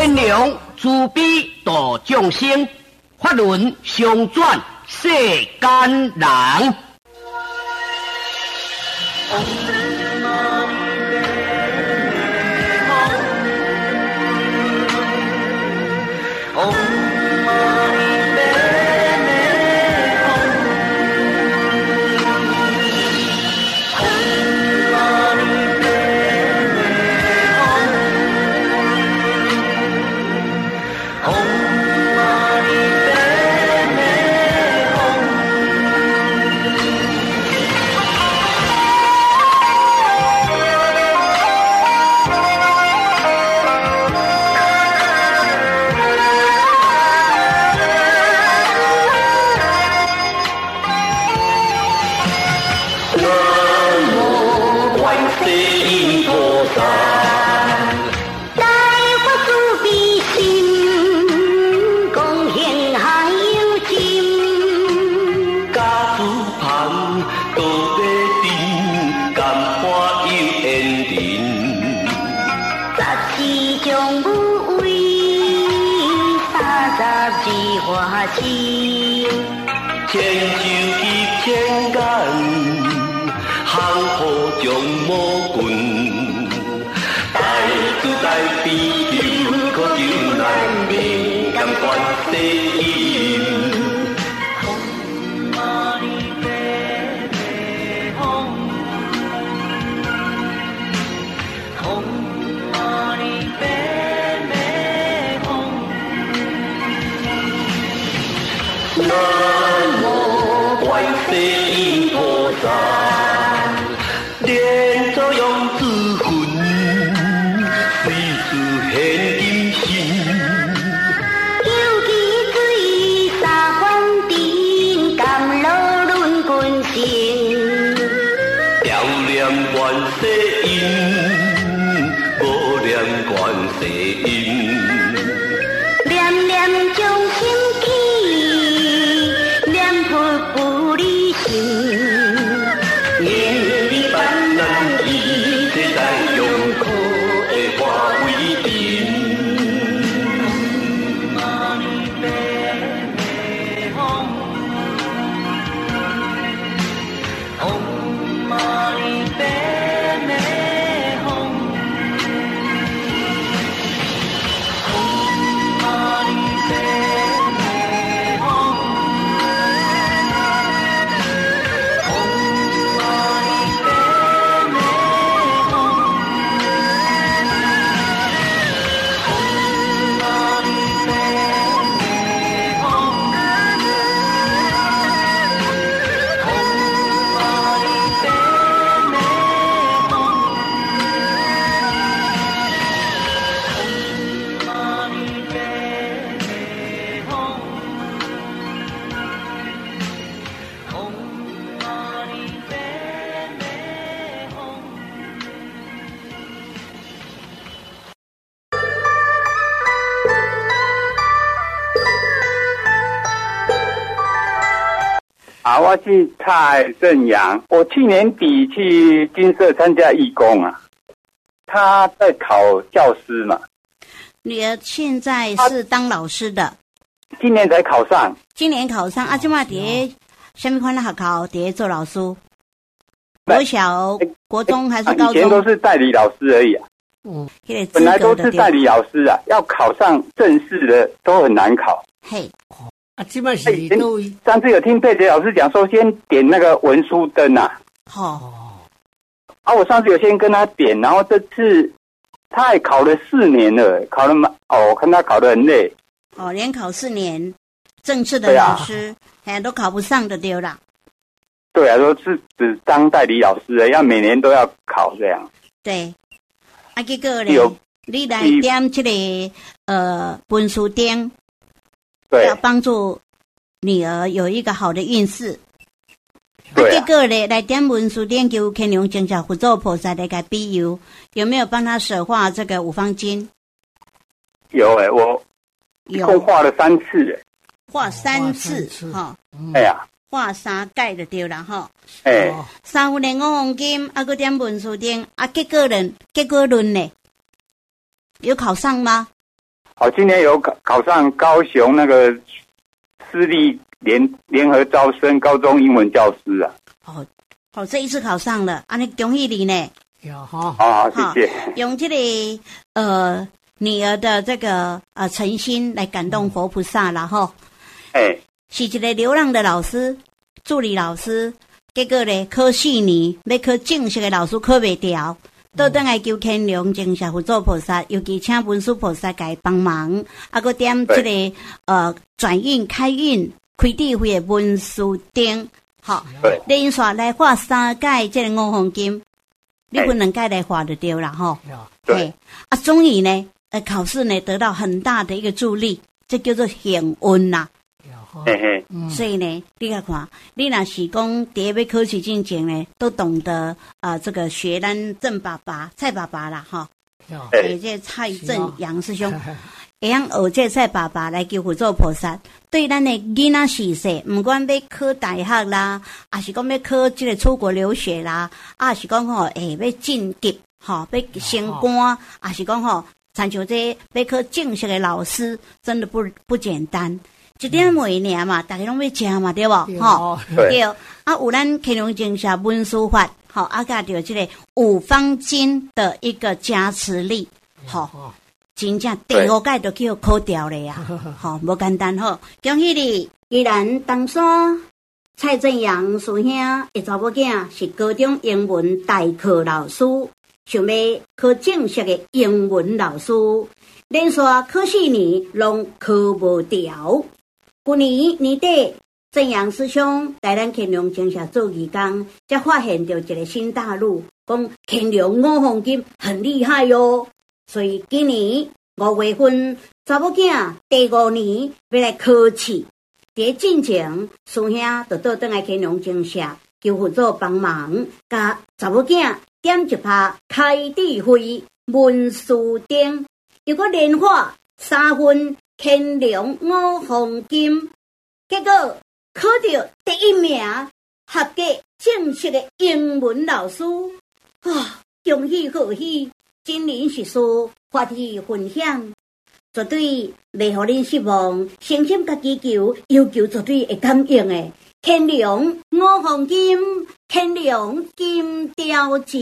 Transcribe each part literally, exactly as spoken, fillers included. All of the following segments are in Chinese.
天良慈悲度众生，法轮相转世间人。 啊，我是蔡正阳，我去年底去金社参加义工啊，他在考教师嘛。 女儿现在是当老师的， 今年才考上。 今年考上啊，现在在什么款的学校？在做老师，国小、国中还是高中？ 以前都是代理老师而已啊。 嗯， 本来都是代理老师啊，要考上正式的都很难考。 嘿。 啊，基本是都上次有听佩杰老师讲说，先点那个文书灯啊。 好、 哦。啊，我上次有先跟他点，然后这次他也考了四年了，考了蛮哦，我看他考得很累。 哦，连考四年，正式的老师，哎、啊，都考不上的丢了。 对啊，都是只当代理老师的，要每年都要考这样。 对。啊，结果咧，你来点这个呃文书灯。 对， 要帮助女儿有一个好的运势。 对、啊， 啊、结果呢，来点文殊殿求天龙经教辅助菩萨来给庇佑，有没有帮他舍化这个五方经？ 有哎、欸，我一共画了三次哎、欸， 画三次哈。 哎呀， 画三盖就对了哈。 哎、欸， 三年五黄金，啊个点文殊殿，啊结果呢？结果论呢？有考上吗？ 我今年有考考上高雄那个私立联联合招生高中英文教师啊。 哦，哦，这一次考上了，安尼恭喜你呢。 有哈。 好，谢谢。 用这个呃女儿的这个呃诚心来感动佛菩萨啦吼。 哎， 是一个流浪的老师，助理老师，结果咧考四年，要考正式的老师考袂掉。倒转来求乾隆净舍佛祖菩萨，尤其请文殊菩萨来帮忙，啊，佮点这个呃转运开运开智慧的文殊灯，好，连续来画三届这个五黄金，你分两届来画就对了吼。对，啊，终于呢，呃，考试呢得到很大的一个助力，这叫做幸运啦。 嘿嘿， 所以呢，你看看，你若是讲第一要考试之前呢，都懂得啊、呃，这个学咱郑爸爸、蔡爸爸啦，哈，诶，这蔡正阳师兄，会晓学这蔡爸爸来求佛祖菩萨，对咱的囡仔时势，不管要考大学啦，还是讲要考这个出国留学啦，啊，是讲吼，诶，要晋级，吼，要升官，还是讲吼，参像这要考正式的老师，真的不不简单。一点每年嘛，大家拢要吃嘛，对不？吼，对。啊，有咱乾隆净舍文殊法，好，啊，加着这个五方经的一个加持力，好，真正第五届就叫考掉了呀，好，无简单吼，恭喜你！依然当山蔡正阳师兄的查某囝是高中英文代课老师，想要考正式的英文老师，连续考四年拢考无掉。去年年底，正阳师兄在咱乾隆净舍做义工，才发现到一个新大陆，讲乾隆五黄金很厉害哟。所以今年五月份，查某囝第五年要来考试。伫进前，师兄就倒转来乾隆净舍，求佛祖帮忙，甲查某囝点一拍开智慧文殊灯，又搁连画三分。乾隆五黄金，结果考到第一名，合格正式的英文老师啊！恭喜贺喜，真人实事，发起分享，绝对袂互恁失望。诚心甲祈求，要求绝对会感应的。乾隆五黄金，乾隆金雕钱。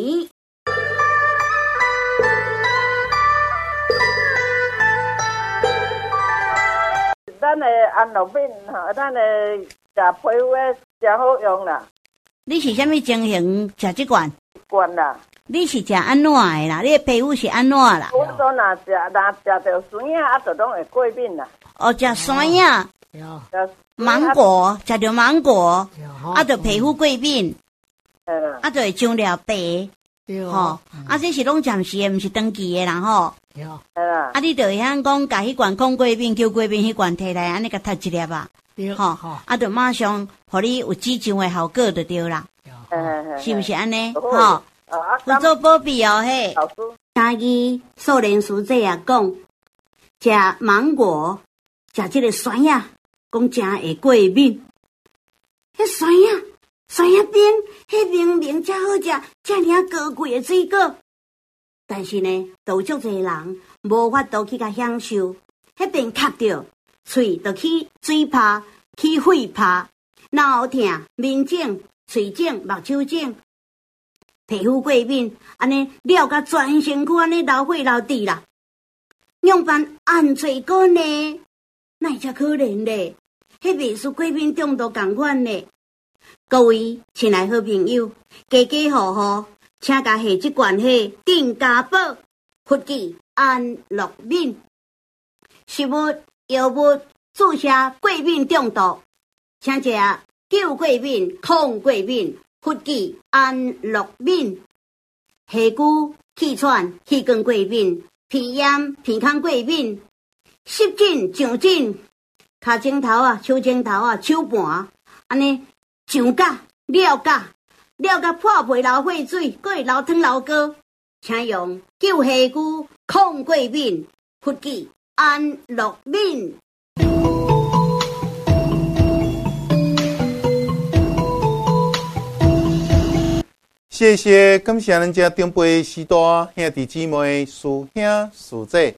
咱的安乐面哈，咱的食皮肤的真好用啦。 你是啥物情形食这罐？ 罐啦。你是食安怎的啦？你的皮肤是安怎啦？ 我说若食，若食着酸呀，啊，就拢会过敏啦。 哦，食酸呀。芒果，食着芒果，啊，就皮肤过敏。嗯。啊，就会长了白。吼，啊，这是拢暂时的，毋是长期的啦吼。啊，你就会晓讲，甲迄罐抗过敏、叫过敏迄罐摕来，安尼甲读一粒啊，吼，啊，就马上互你有止痒的效果就对啦，是毋是安尼？吼，佛祖保庇哦嘿。家己少年师姐也讲，食芒果，食这个酸呀，讲真会过敏。迄酸呀，酸呀边，迄明明才好食，遮尔高贵的水果。但是呢，有足侪人无法度去甲享受，迄边卡着喙，就去嘴拍、去肺拍，脑疼、面肿、喙肿、目睭肿，皮肤过敏，安尼了甲全身躯安尼流血流滴啦。用办按嘴果呢？哪会遮可怜咧？迄袂输过敏中毒共款咧。各位亲爱好朋友，家家户户。请甲下即罐迄定家宝、福记安乐敏，食物、药物注射过敏中毒，请食救过敏、抗过敏、福记安乐敏。下肢、气喘、气管过敏、鼻炎、鼻腔过敏、湿疹、上疹、骹指头啊、手指头啊、手盘，安尼上甲、了甲。了甲破皮流血水，佫会流汤流膏，请用救下肢、抗过敏、福记安乐敏。 谢谢感谢咱遮长辈时代兄弟姊妹、师兄师姐，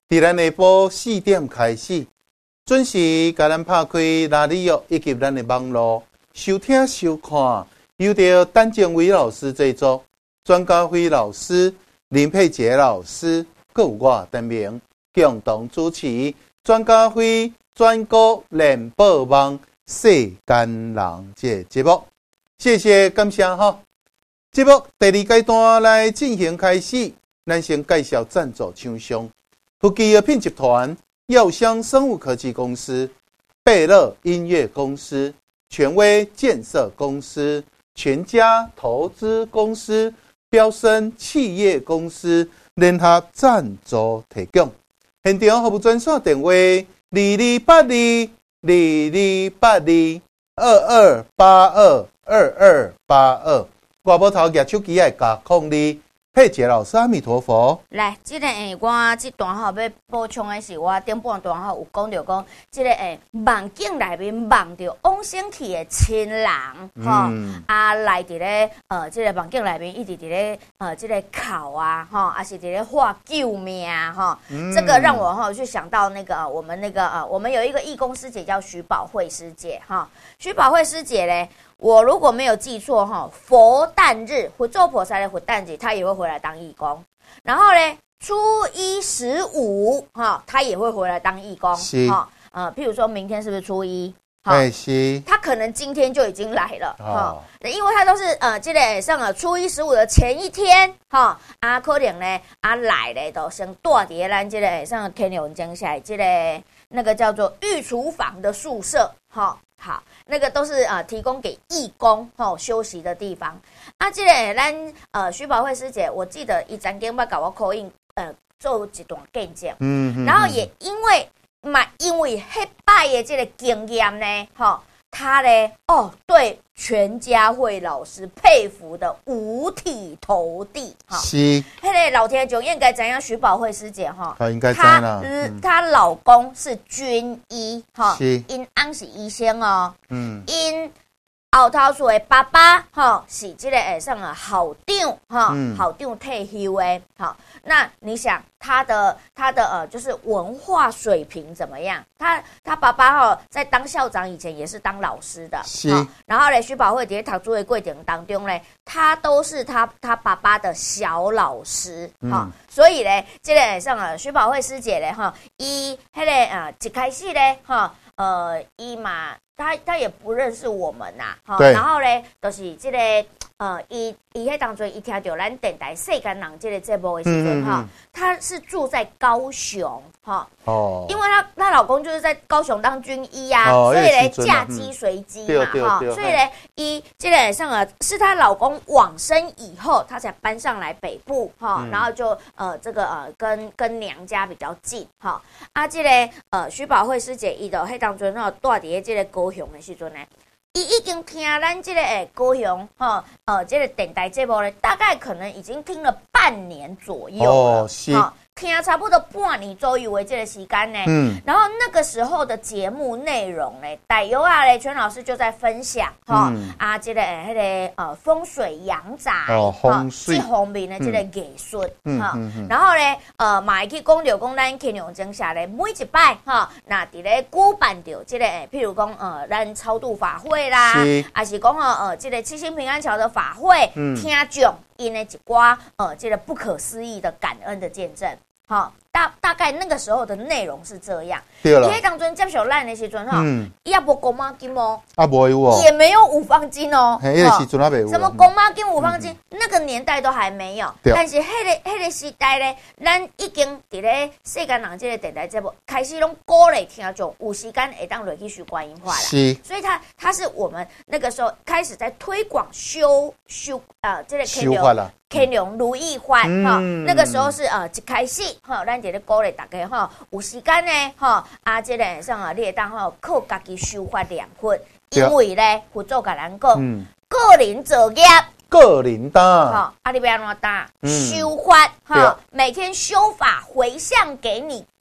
伫咱下晡四点开始，准时甲咱拍开拉里约以及咱的网络收听收看，由着陈建伟老师制作，专家辉老师、林佩杰老师，各有我陈明共同主持。专家辉专国联播网世间人这节目，谢谢感谢哈。节目第二阶段来进行开始，咱先介绍赞助厂商。福基药品集团、药香生物科技公司、贝乐音乐公司、权威建设公司、全家投资公司、标深企业公司联合赞助提供。现场服务专线电话：二二八二二二八二二二八二二二八二。外部头举手机爱加控你。佩杰老师，阿弥陀佛。 来，这个诶，我这段吼要补充的是，我顶半段吼有讲到讲，这个诶梦境内面梦到往生去的亲人，吼、嗯，啊来伫咧呃，这个梦境内面一直伫咧呃，这个哭啊，吼，啊是伫咧画救命啊，吼、嗯，这个让我吼去想到那个我们那个呃，我们有一个义工师姐叫徐宝慧师姐，哈，徐宝慧师姐咧。我如果没有记错哈，佛诞日佛咒菩萨的佛诞节，他也会回来当义工。然后呢，初一十五哈，他也会回来当义工。哈，呃，譬如说明天是不是初一？ 哎，是。 他可能今天就已经来了哈、哦，因为他都是呃，这个上了初一十五的前一天哈，啊，可能呢啊来咧都先住伫咱这个上天龙江下这个那个叫做御厨房的宿舍哈。好，那个都是呃提供给义工吼、哦、休息的地方。啊，这个咱呃徐宝慧师姐，我记得伊曾经捌甲我 call in 呃做一段见证，嗯, 嗯，然后也因为嘛因为迄摆的这个经验呢，吼、哦，他呢哦对全家慧老师佩服的五体投地，哈、哦， 是， 迄个老天就应该知影徐宝慧师姐哈， 她应该知啦， 嗯，她老公是军医哈，是，因翁是医生哦，嗯，因后头厝的爸爸哈是这个诶上啊校长哈，校长退休的哈，那你想他的他的呃就是文化水平怎么样？他他爸爸哈在当校长以前也是当老师的，是，然后呢徐宝慧在读书的过程当中呢，他都是他他爸爸的小老师哈、嗯，所以呢这个上啊徐宝慧师姐呢哈，伊迄个啊一开始呢哈呃伊嘛。他他也不认识我们呐、啊，哈，然后呢，就是这个呃，伊伊迄当中，伊听到咱电台《世间人》这个节目的时阵哈，他是住在高雄哈，哦，因为他她老公就是在高雄当军医啊，哦、所以呢嫁鸡随鸡嘛哈、嗯，所以呢，伊这个上啊是她老公往生以后，她才搬上来北部哈、嗯，然后就呃这个呃跟跟娘家比较近哈，啊，这个呃徐宝慧师姐伊就迄当中吼住伫这个高雄的时阵呢。伊已经听咱这个诶高雄哈呃这个电台节目呢，大概可能已经听了半年左右了，哦，是，哦，听差不多半年左右的这个时间呢。嗯，然后那个时候的节目内容呢，大约啊嘞，全老师就在分享哈、嗯、啊这个诶迄个呃风水阳宅哦风水这方面的这个艺术哈、嗯嗯嗯，然后呢呃嘛会去讲到讲咱天龙江下咧每一摆哈，那伫咧举办到这个诶，譬如讲呃咱超度法会啦，还是讲哦呃这个七星平安桥的法会，嗯，听众因的一寡呃这个不可思议的感恩的见证。好，大大概那个时候的内容是这样。对了，因当中接受咱的时阵哈，伊也无公妈金哦， 啊无有哦， 也没有五方金哦， 迄个时阵还没有。 什么公妈金、五方金，那个年代都还没有。但是迄个迄个时代咧，咱已经伫咧世间人这个电台节目开始拢鼓励听众有时间会当落去学观音话啦。是，所以他他是我们那个时候开始在推广修修呃这个修法啦。 天龙如意欢哈、嗯，那个时候是呃一开始哈，咱伫咧鼓励大家哈，有时间呢哈，啊，这个上啊，你会当哈靠家己修法两分，因为咧佛祖甲咱讲，嗯、个人作业， 个人担， 哈，啊，你要安怎担？修法哈，每天修法回向给你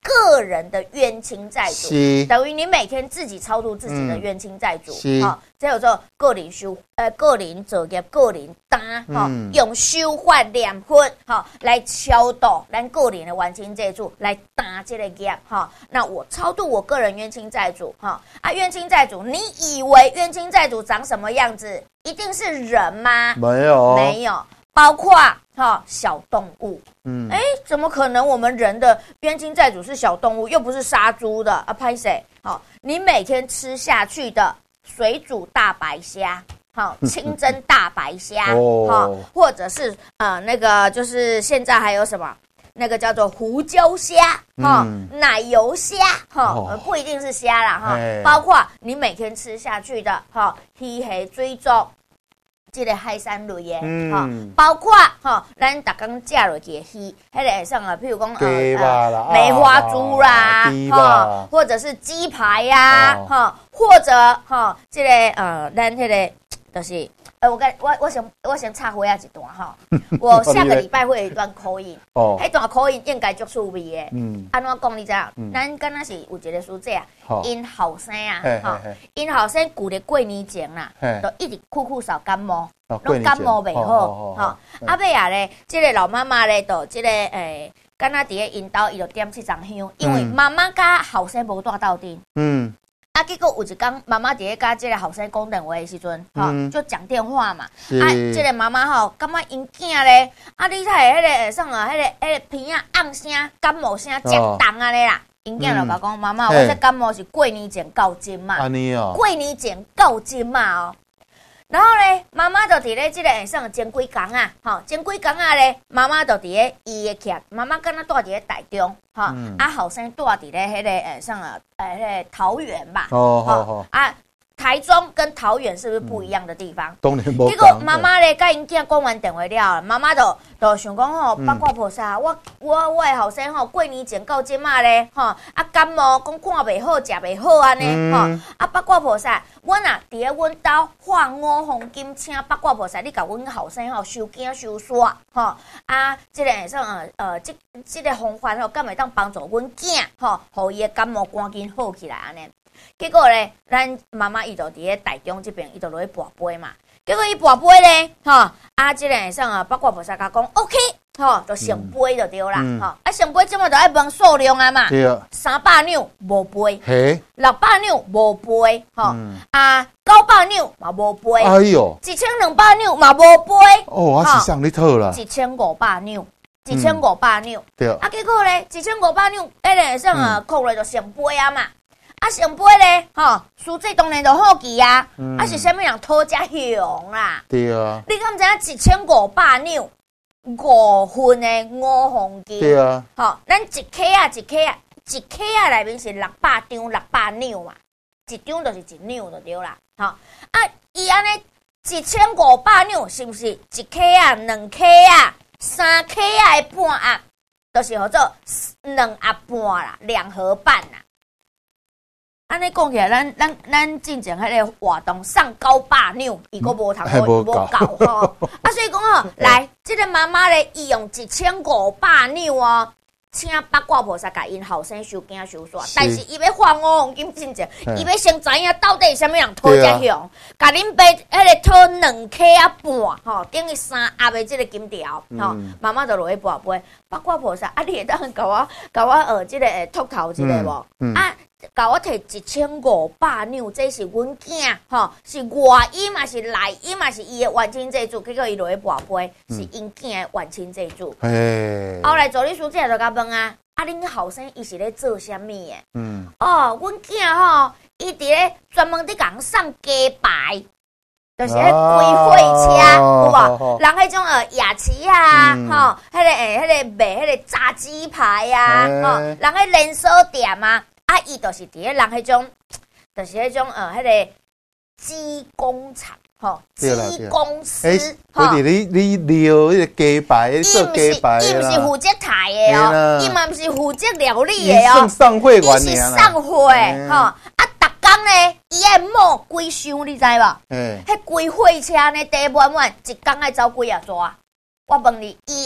个人的冤亲债主，等于你每天自己超度自己的冤亲债主。好、嗯，这有做个人修，呃，个人作业，个人担，哈、嗯，用修法念佛，哈，来超度咱个人的冤亲债主，来担这个业，哈。那我超度我个人冤亲债主，哈啊，冤亲债主，你以为冤亲债主长什么样子？一定是人吗？ 没有， 没有。包括哈、哦、小动物，嗯，哎，怎么可能我们人的冤亲债主是小动物，又不是杀猪的啊？拍谁？好、哦，你每天吃下去的水煮大白虾，好、哦，清蒸大白虾，哦，哦或者是呃那个就是现在还有什么那个叫做胡椒虾，哈、嗯哦，奶油虾，哈、哦哦，不一定是虾啦，哈、哦，包括你每天吃下去的哈鱼虾水煮。这个海产类的，嗯、哦，包括哈、哦，咱逐工食落去的鱼，迄个上啊，譬如讲呃梅花猪啦，哈、哦，或者是鸡排呀、啊，哈、哦，或者哈、哦，这个呃，咱迄、那个就是，呃，我跟我我想我想插回啊一段哈，我下個禮拜會有一段口音，哦，迄段口音應該足趣味的，嗯，安怎講你知影？嗯、咱敢若是有一個師姐啊，因後生啊，哈，因後生舊咧過年前啦，就一直酷酷掃感冒，攏感冒袂好，哈，啊尾啊咧，即個老媽媽咧，就即個誒，敢若佇個因兜，伊就點七張香，因為媽媽甲後生無住鬥陣，嗯。啊，結果有一天，媽媽伫咧甲即個後生講電話的時陣，哈、嗯，就講電話嘛。啊，即、這個媽媽吼，感覺因囝咧，啊，你睇迄個下送啊，迄、那個迄、那個鼻啊暗聲、感冒聲真重啊咧啦。因囝就甲講，媽媽，我這感冒是過年前到今嘛，安尼哦，過年前到今嘛哦。然後咧，媽媽就伫咧即個下送前幾工啊，吼，前幾工啊咧，媽媽就伫咧伊個徛，媽媽敢若住伫咧台中，吼、嗯，啊後生住伫咧迄個下送啊，誒，迄個桃園吧，哦，好好啊。台中跟桃園是不是不一樣的地方？當然冇。結果媽媽咧，甲因囝講完電話了，媽媽就就想講吼，八卦菩薩，我我我的後生吼，過年前到今仔咧，吼啊感冒，講看袂好，食袂好安尼，吼啊八卦菩薩，我若佇咧阮兜換五黃金，請八卦菩薩，你甲阮後生吼收驚收煞，吼啊，即個像呃呃，即即個方法吼，敢會當幫助阮囝吼，互伊的感冒趕緊好起來安尼。結果咧，咱媽媽伊就佇咧台中這邊，伊就落去跋杯嘛。結果伊跋杯咧，吼啊，即個上啊，八卦菩薩甲講 ，OK， 吼，就成杯就對啦，吼、嗯。啊，成杯即麼就愛問數量啊嘛。對啊。三百兩無杯，嘿，六百兩無杯，吼、嗯，啊，九百兩嘛無杯。哎呦，一千兩百兩嘛無杯。哦，我是上你套啦。一千五百兩，一千五百兩。對。啊，結果咧，一千五百兩，迄個上啊，扣落就成杯啊嘛。啊，成杯咧，吼，輸水當然就好記啊。嗯、啊，是啥物人討遮凶啦？對啊。你敢知影一千五百兩五份的五黃金？對啊。吼，咱一克啊，一克啊，一克啊內面是六百張，六百兩嘛，一張就是一兩就對啦。吼，啊，伊安尼一千五百兩是毋是一克啊、兩克啊、三克啊的半盒，就是叫做兩盒半啦，兩盒半啦。安尼講起來，咱咱咱之前迄個活動上九百兩，伊個無通無無夠吼。啊，所以講吼，來，即、這個媽媽咧，伊用一千五百兩哦，請八卦菩薩甲因後生收驚收煞，但是伊要還五黃金真正，伊要先知影到底啥物人討遮凶，甲恁爸迄個討兩克啊半，吼，等於三盒的即個金條，吼、嗯，媽媽就落去跋杯，八卦菩薩，啊，你會當甲我甲我學即個誒禿頭即個無、嗯嗯？啊。甲我摕一千五百兩，這是阮囝吼，是外因嘛是內因嘛是伊的冤親債主，結果伊落去跋杯，是因囝的冤親債主。嗯、後來助理師姐就甲問啊，啊恁後生伊是咧做啥物的？嗯，哦，阮囝吼，伊佇咧專門佇共送雞排，就是迄龜火車，有無？人迄種呃雅琪啊，吼，迄個誒，迄個賣迄個炸雞排啊，吼，人迄連鎖店啊。啊，伊就是伫咧人迄種，就是迄種呃，迄、那個雞工廠，吼，雞公司，吼、欸。你你料迄個雞排，做雞排啦。伊毋是負責台的哦，伊嘛毋是負責料理的哦。伊是送貨員爾啦。伊是送貨，吼。啊，逐工咧，伊愛摸幾箱，你知無？嗯。迄規貨車呢，地滿滿，一工愛走幾啊逝。我問你，伊會？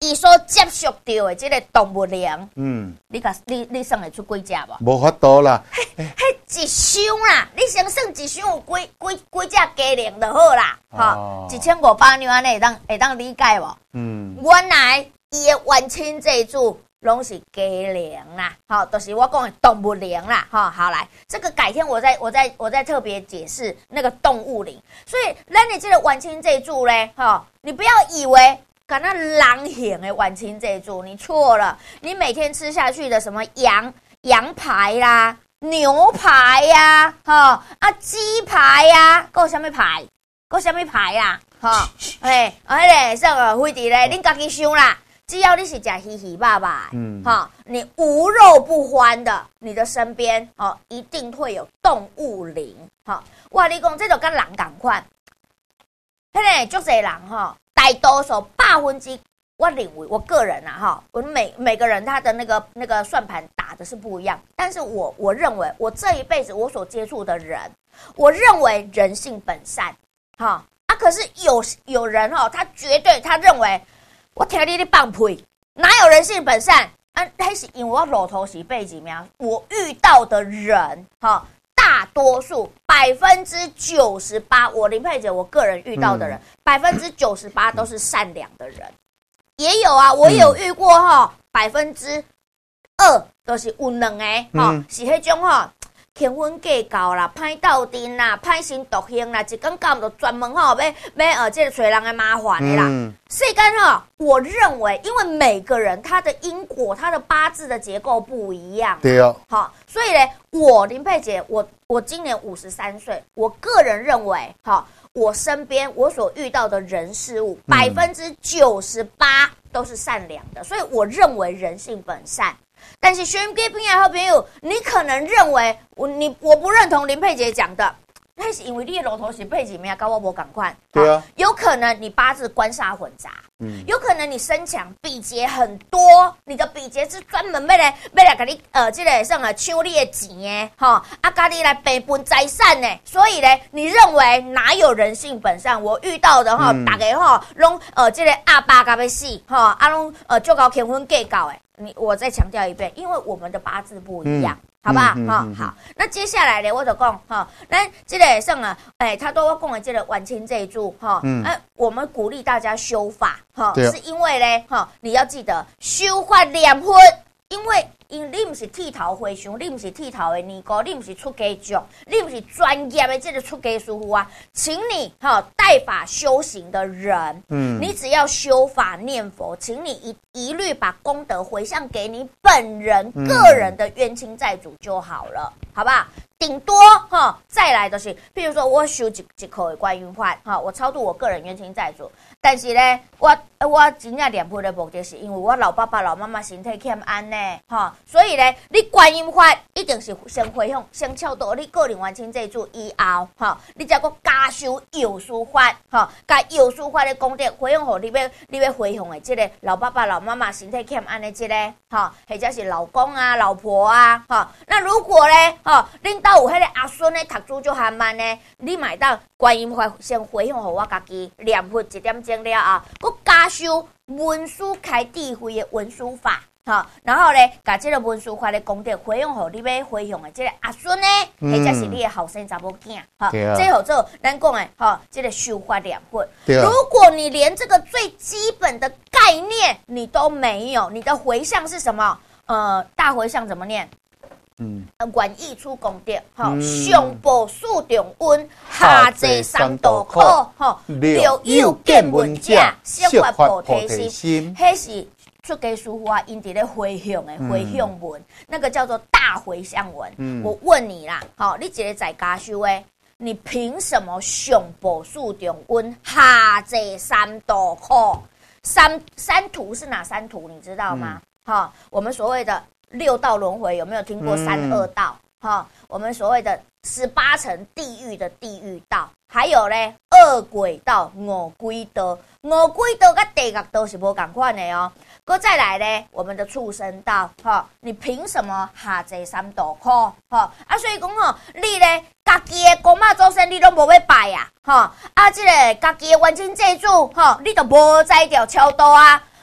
伊所接触到的这个动物灵，嗯，你甲你你算会出几只无？ 无法度啦， 嘿，迄一箱啦，你先算一箱有几几几只鸡灵就好啦，吼，一千五百两安尼会当会当理解无？嗯，原来伊的冤亲债主拢是鸡灵啦，好，都、就是我讲的动物灵啦，哈，好来，这个改天我再我再我再特别解释那个动物灵。所以，咱你这个冤亲债主咧，哈，你不要以为敢那狼型的冤亲债主，你错了。你每天吃下去的什么羊羊排啦、牛排呀、啊，哈啊鸡排呀、啊，够什么排？够什么排啦？哈，哎，迄个什么飞碟咧，恁家己想啦。只要你是吃稀稀巴巴，嗯，哈，你无肉不欢的，你的身边哦，一定会有动物灵，哈。哇，你讲这就跟人同款，迄个足侪人哈，大多数百分之，我认为我个人啊哈，我每每个人他的那个那个算盘打的是不一样，但是我我认为我这一辈子我所接触的人，我认为人性本善，哈啊，可是有有人哈，他绝对他认为。我听你咧放屁，哪有人性本善？啊，那是因为我路途是背景咩？我遇到的人，哈，大多数百分之九十八，我林佩姐，我个人遇到的人，百分之九十八都是善良的人。也有啊，我有遇过哈，百分之二都是有两个，哈、嗯，是迄种哈。天婚计较啦，歹斗阵啦，歹心毒性啦，一根竿就专门吼要要呃，这个找人的麻烦的啦。世间吼，我认为，因为每个人他的因果、他的八字的结构不一样， 对哦。 好，所以呢，我林佩姐，我我今年五十三岁，我个人认为，哈，我身边我所遇到的人事物，百分之九十八都是善良的，所以我认为人性本善。但是学给边的好朋友，你可能认为我你我不认同林佩姐讲的，那是因为你的路途是背景面跟我无同款， 对啊， 有可能你八字官煞混杂，嗯，有可能你身强比劫很多，你的比劫是专门要来要来给你呃这个什么抢你的钱的，哈，啊，给你来赔分财产呢，所以呢，你认为哪有人性本善？我遇到的哈，嗯、大家哈拢呃这个阿爸甲要死，哈，啊拢呃就搞结婚计较的。你我再强调一遍，因为我们的八字不一样，嗯、好不好？哈、嗯嗯嗯，好。那接下来呢，我就讲哈，那这个上啊，哎，他都讲的这个晚清这一柱哈，嗯，哎，我们鼓励大家修法哈，哦、是因为呢，哈，你要记得修法两分，因为因你不是剃头和尚，你不是剃头的尼姑，你不是出家族，你不是专业的这个出家师傅啊，请你哈带法修行的人，嗯，你只要修法念佛，请你一一律把功德回向给你本人、嗯、个人的冤亲债主就好了，好不好？顶多哈再来的是，譬如说我修一一口的观音法，哈，我超度我个人冤亲债主，但是呢，我我真正念佛的目的是因为我老爸爸老妈妈身体欠安呢，哈，所以呢，你观音法一定是先回向，先超度你个人冤亲债主以后，哈，你再个加修药师法，哈，加药师法的功德回向给你要你要回向的这个老爸爸老妈妈身体欠安的这个，哈，或者是老公啊、老婆啊，哈，那如果呢，哈，恁到有迄个阿孙咧读书就还慢呢，你买到观音法先回向给我家己念佛一点钟了啊，佮加修文书开智慧的文书法，哈，然后咧，把这个文书法的功德回向给你要回向的这个阿孙呢，或者是你的后生查某囝，哈，这好做咱讲的哈，这个修法念佛。如果你连这个最基本的概念你都没有，你的回向是什么？呃，大回向怎么念？嗯，愿意出功德，哈，上报四重恩，下济三途苦，哈，六有见闻者，悉发菩提心，迄是出家师父啊，因伫咧回向的回向文，那个叫做大回向文。嗯、我问你啦，好，你一个在家修诶，你凭什么上报四重恩，下济三途苦？三三途是哪三途？你知道吗？哈、嗯，我们所谓的六道轮回有没有听过三恶道？哈、嗯，我们所谓的十八层地狱的地狱道，还有呢恶鬼道、五鬼道，五鬼道跟地狱道是无同款的哦。搁再来呢，我们的畜生道，哈，你凭什么下济三途苦？哈啊，所以讲吼，你呢家己的公妈祖先你都无要拜啊，哈啊，这个家己的冤亲债主，哈，你都无在条超度啊。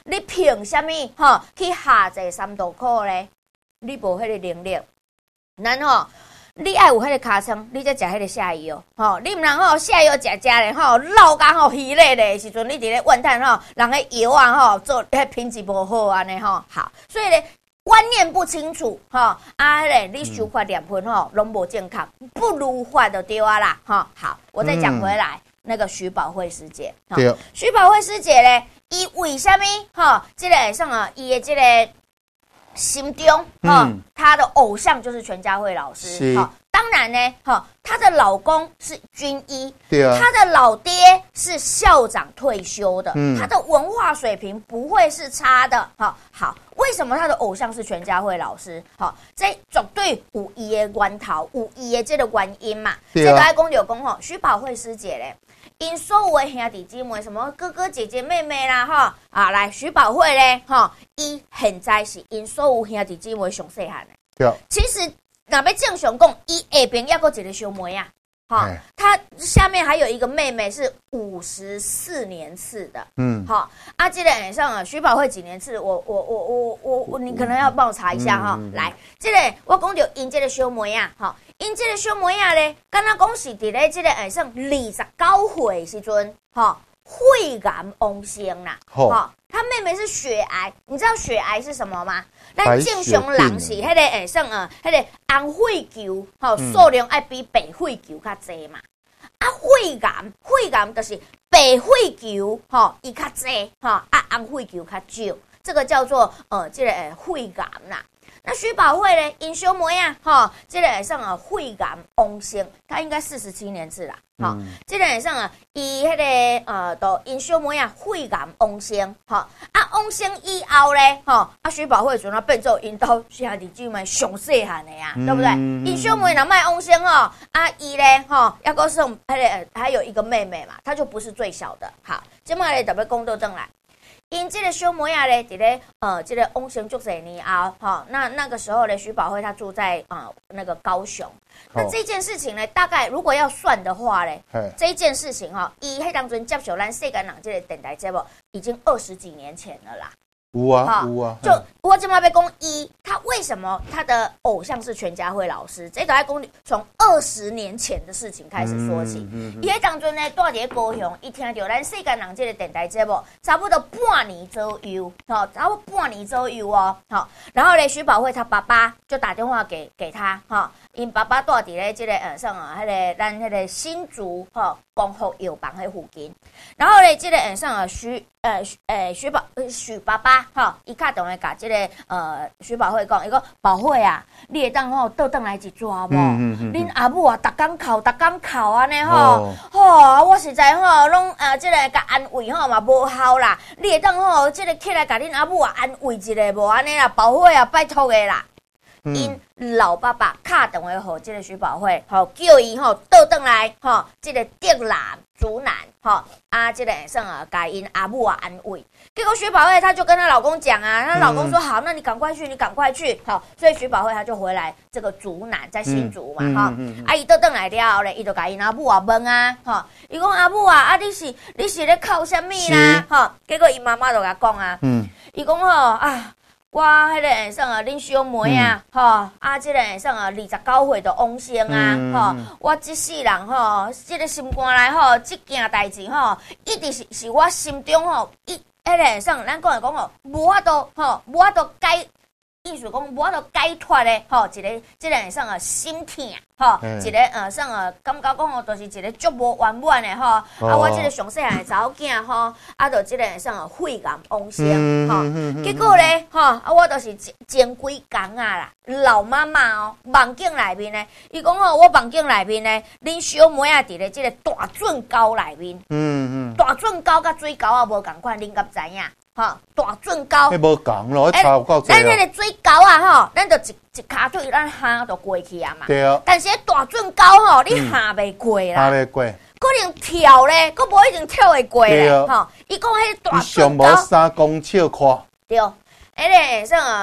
你凭什么吼去下载三道口咧？你无迄个能力，然后你爱有迄个尻川，你才食迄个下药吼。你毋通吼下药食食咧吼，老干吼稀咧咧时阵，你伫咧怨叹吼，人迄药啊吼做迄品质无好安尼吼。好，所以咧观念不清楚吼，啊咧你修法念分吼拢无正确，不如法就对啊啦吼。好，我再讲回来。嗯那个徐宝慧师姐， 对， 徐宝慧师姐咧，伊为什么哈？这个上啊，伊的这个心中哈，嗯、她的偶像就是全家慧老师。哈，当然呢，哈，她的老公是军医，对啊，她的老爹是校长退休的，嗯，她的文化水平不会是差的。哈，好，为什么她的偶像是全家慧老师？哈，这绝对有伊的源头，有伊的这个原因嘛。对啊，这个爱讲就讲吼，徐宝慧师姐咧。因所有的兄弟姊妹，什么哥哥姐姐妹妹啦，哈啊，来徐宝慧咧，哈，伊现在是因所有兄弟姊妹上细汉的。对。其实，若要正常讲，伊下边还有一个小妹啊，哈，他下面还有一个妹妹是五十四年次的，嗯，好，啊，这个上啊，徐宝慧几年次？我我我我我我，你可能要帮我查一下哈。嗯嗯、来，这个我讲到因这个小妹啊，哈。因这个小妹仔咧，敢若讲是伫咧这个下上二十九岁时阵，哈，肺癌亡生啦，哈，她妹妹是血癌，你知道血癌是什么吗？咱正常人是迄个下上啊，迄个红血球，哈，数量爱比白血球较济嘛。啊，肺癌，肺癌就是白血球，哈，伊较济，哈，啊，红血球较少，这个叫做呃，这个肺癌啦。那徐宝慧呢？因小妹啊，哈，这个上啊肺癌亡生，她应该四十七年次啦，哈、嗯，这个上啊，伊迄个呃，都因小妹啊肺癌亡生，哈，啊亡生以后咧，哈，啊徐宝慧阵啊变做因兜兄弟姊妹上细汉的呀，嗯、对不对？因小妹若卖亡生哦，啊伊咧，哈，要个是还个还有一个妹妹嘛，她就不是最小的，好，今麦咧特别公道正来。因这个小妹仔咧，伫咧呃，这个亡生足侪年后，哈，那那个时候咧，徐宝慧她住在啊、呃、那个高雄。那这件事情呢，大概如果要算的话咧，这一件事情哈，伊迄当阵接受咱世间人这个电台节目，已经二十几年前了啦。 有啊，有啊。 就我今麦要讲伊，他为什么他的偶像是全家慧老师？这个要讲从二十年前的事情开始说起。伊迄当阵呢，住伫高雄，伊听到咱世间人这个电台节目，差不多半年左右，哈，差不多半年左右哦，好。然后呢，徐宝慧他爸爸就打电话给给他，哈，因爸爸住伫咧这个呃上啊，迄个咱迄个新竹哈光复药房迄附近。然后呢，这个呃上啊徐呃呃徐宝徐爸爸。哈，伊敲电话甲即个呃徐宝慧讲，伊讲宝慧啊，你会当吼倒转来一抓无？恁阿母啊，逐工哭，逐工哭安尼吼，吼，我实在吼拢呃即个甲安慰吼嘛无效啦。你会当吼即个起来甲恁阿母啊安慰一下无安尼啦，宝慧啊，拜托的啦。因老爸爸敲电话互即个徐宝慧，吼叫伊吼倒转来，吼即个竹南竹南，吼啊即个下上啊，甲因阿母啊安慰。结果徐宝慧她就跟她老公讲啊，她老公说、嗯、好，那你赶快去，你赶快去，好，所以徐宝慧她就回来这个竹南，在新竹嘛，哈、嗯，啊伊倒转来了后咧，伊就甲因阿母啊问啊，哈，伊讲阿母啊，啊你是你是咧哭什么啦，哈，结果因妈妈就甲讲啊，嗯，伊讲吼啊。我迄个下上啊，恁小妹啊，吼、嗯，啊，即、這个下上啊，二十九岁就亡生啊，吼、嗯，我这世人吼，即、這个心肝内吼，即件代志吼，一直是是我心中吼，一迄个下上，咱讲来讲吼，无法度吼，无法度解，意思讲无法度解脱咧，吼，一个即个下上啊，心痛，吼，嗯、一个下上啊，感觉讲吼，就是一个足无圆满的吼，哦、啊，我即个上细汉的查某囝吼，啊，就即个下上啊，肺癌亡生，吼、嗯，嗯、結果咧，吼，啊，我就是前幾工啊啦，老媽媽哦，夢境內面咧，伊講吼，我夢境內面咧，恁小妹啊，佇咧即個大圳溝內面，嗯嗯，大圳溝甲水溝啊無共款，恁敢知影？哈，大圳溝， 迄無共咯，差有夠濟。 咱迄個水溝啊，吼，咱就一一骹腿，咱下就過去啊嘛。對啊。但是大圳溝吼，你下袂過啦。下袂過。可能跳咧，佫無一定跳會過咧。吼，伊講迄大圳溝。上無三公尺寬。對，迄個上啊。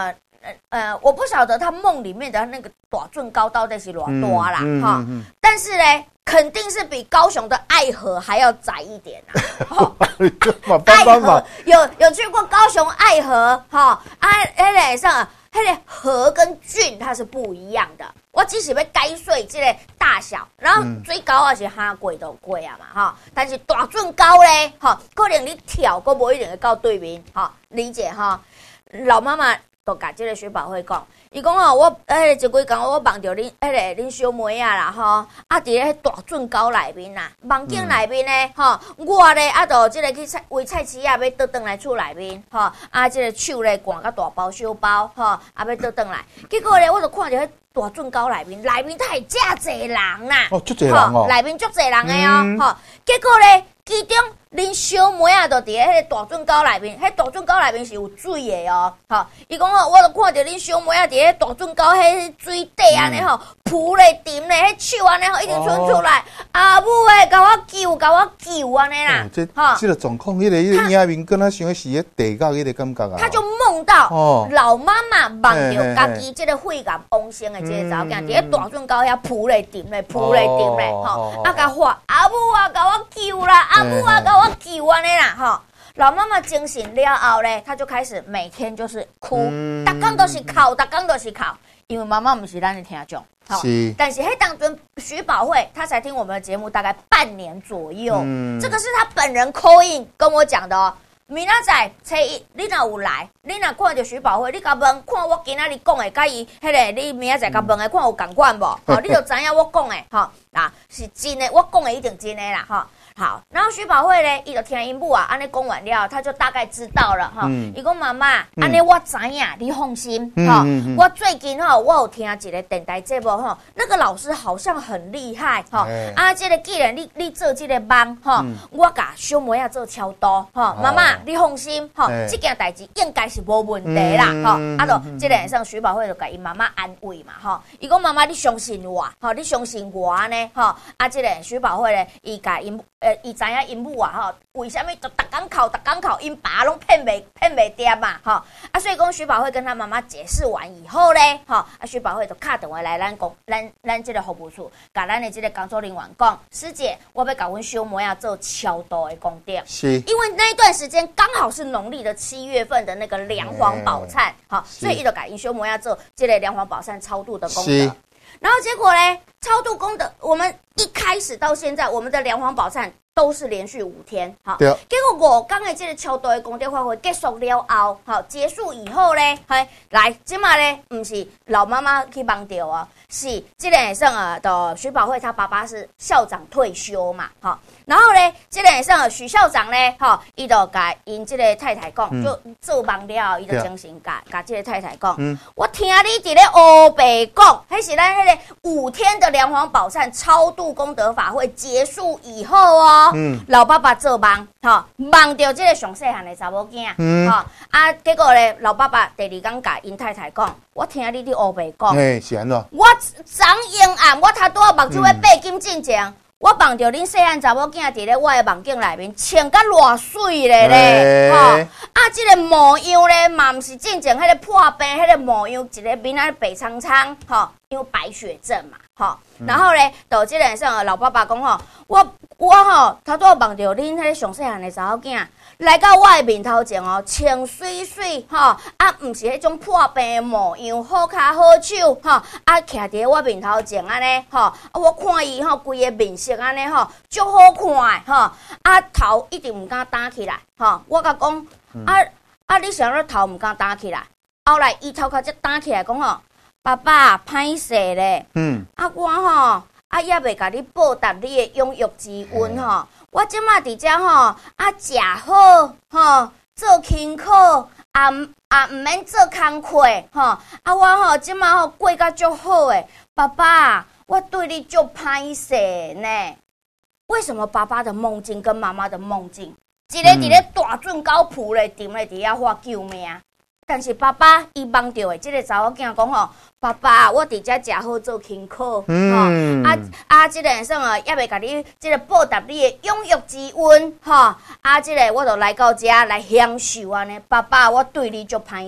呃，我不晓得他梦里面的那个大圳高到底是多大啦，哈、嗯嗯嗯，但是呢，肯定是比高雄的爱河还要窄一点啊。哦、爱河有有去过高雄爱河，哈、哦，啊，那个上。那个河跟郡它是不一样的，我只是要解说这个大小，然后最高也是哈过就过啊嘛哈，但是大圳高咧哈，可能你跳都无一定会到对面哈，理解哈？老妈妈都甲这个薛宝慧讲，伊讲哦，我迄个一几工我梦到恁迄个恁小妹啊啦吼，啊伫咧大圳高内面啦，梦境内面咧吼，我咧啊就即个去菜为菜市啊要倒转来厝内面吼，啊即个手咧掼甲大包小包吼，啊要倒转来，结果咧我就看着迄大圳高内面，内面太遮侪人啦， 哦，足侪人哦， 内面足侪人诶哦，吼、嗯，结果咧其中。恁小妹啊，就伫咧迄个大圳沟内面，迄大圳沟内面是有水诶哦。吼，伊讲哦，我就看着恁小妹啊，伫咧大圳沟迄水底安尼吼，浮咧、沉咧，迄手安尼吼，一直伸出来。阿母诶，甲我救，甲我救安尼啦。 这这个状况，迄个迄个影面，跟他想的是迄地角迄个感觉啊。 他就梦到老妈妈梦着家己即个肺癌往生诶，即个查某囝伫咧大圳沟遐浮咧、沉咧，浮咧、沉咧，吼，啊甲喊阿母啊，甲我救啦！阿母啊，甲我救安尼啦，吼！老妈妈惊醒了后咧，她就开始每天就是哭，逐工都是哭，逐工都是哭，因为妈妈不是咱的听众，好，但是迄当中徐宝慧她才听我们的节目大概半年左右，嗯、这个是她本人 call in 跟我讲的哦。明仔载初一，你若有来，你若看到徐宝慧，你甲问看我今仔日讲的，甲伊迄个你明仔载甲问的，看有共款无？吼，你就知影我讲的，吼，啊是真的，我讲的一定真的啦，吼。好，然后徐宝慧咧，伊就听因母啊，安尼讲完了，他就大概知道了哈。伊讲妈妈，安尼我知影，你放心哈。我最近哈，我有听一个电台节目哈，那个老师好像很厉害哈。啊，这个既然你你做这个梦哈，我甲小妹啊做超多哈。妈妈，你放心哈，这件代志应该是无问题啦哈。啊，就这个上徐宝慧就甲伊妈妈安慰嘛哈。伊讲妈妈，你相信我哈，你相信我呢哈。啊，这个徐宝慧咧，伊甲因。呃，伊知影因母啊，吼，为什么就逐工哭，逐工哭，因爸拢骗袂骗袂掂嘛，吼，啊，所以讲徐宝慧跟他妈妈解释完以后咧，吼，啊，徐宝慧就敲电话来咱公，咱咱这个服务处，甲咱的这个工作人员讲，师姐，我要甲阮小妹啊做超度的功德，是，因为那一段时间刚好是农历的七月份的那个梁皇宝忏，好，所以伊就甲因小妹啊做这个梁皇宝忏超度的功德。然后结果呢，超度功德，我们一开始到现在，我们的梁皇宝忏都是连续五天，好，结果五天的这个超度的功德法会结束了后，好，结束以后呢，嘿，来，今嘛呢，不是老妈妈去帮到啊，是这个上啊的徐宝慧，他爸爸是校长退休嘛，好，然后呢，这个上许校长呢，哈，伊就甲因这个太太讲，嗯、就做梦了，伊就精神甲甲这个太太讲，嗯、我听你伫咧黑白讲，迄是咱迄个五天的梁皇宝忏超度功德法会结束以后哦，嗯、老爸爸做梦，哈，梦到这个上细汉的查某囝，哈、嗯，啊，结果咧，老爸爸第二天甲因太太讲，我听你伫黑白讲， 哎，是安怎？ 我昨阴暗，我头拄啊目睭要八金进前。我梦到恁细汉查某囝伫咧我的梦境内面，穿甲偌水咧咧，吼、欸！啊，即、这个模样咧，嘛毋是正正迄个破病，迄个模样，一个面啊白苍苍，吼，因为白血症嘛，吼。嗯、然后咧，就即个上老爸爸讲吼，我我吼，头拄梦到恁迄个上细汉的查某囝。来到我的面头前哦，穿水水吼，啊，毋是迄种破病的模样，好骹好手吼，啊，徛伫我面頭前安尼吼，啊，我看伊吼，規個面色安尼吼，足好看的吼，啊，頭一直毋敢打起來吼，我甲講，啊啊，你想要頭毋敢打起來，後來伊頭殼才打起來講吼，爸爸歹勢咧，嗯，啊，我吼，啊，也未甲你報答你的養育之恩吼。我即馬佇遮吼，啊食好吼，做輕課，啊啊毋免做工課吼，啊我吼即馬吼過甲足好誒，爸爸，我對你足歹勢呢。為什麼爸爸的夢境跟媽媽的夢境，一個佇咧大圳溝浮咧沉咧佇遐喊救命？但是爸爸伊夢到的，即個查某囝講吼，爸爸，我佇遮食好做輕課，嗯，啊啊，即個啥啊，也未甲你即個報答你的養育之恩，吼，啊，即個我就來到遮來享受安尼，爸爸，我對你足歹勢。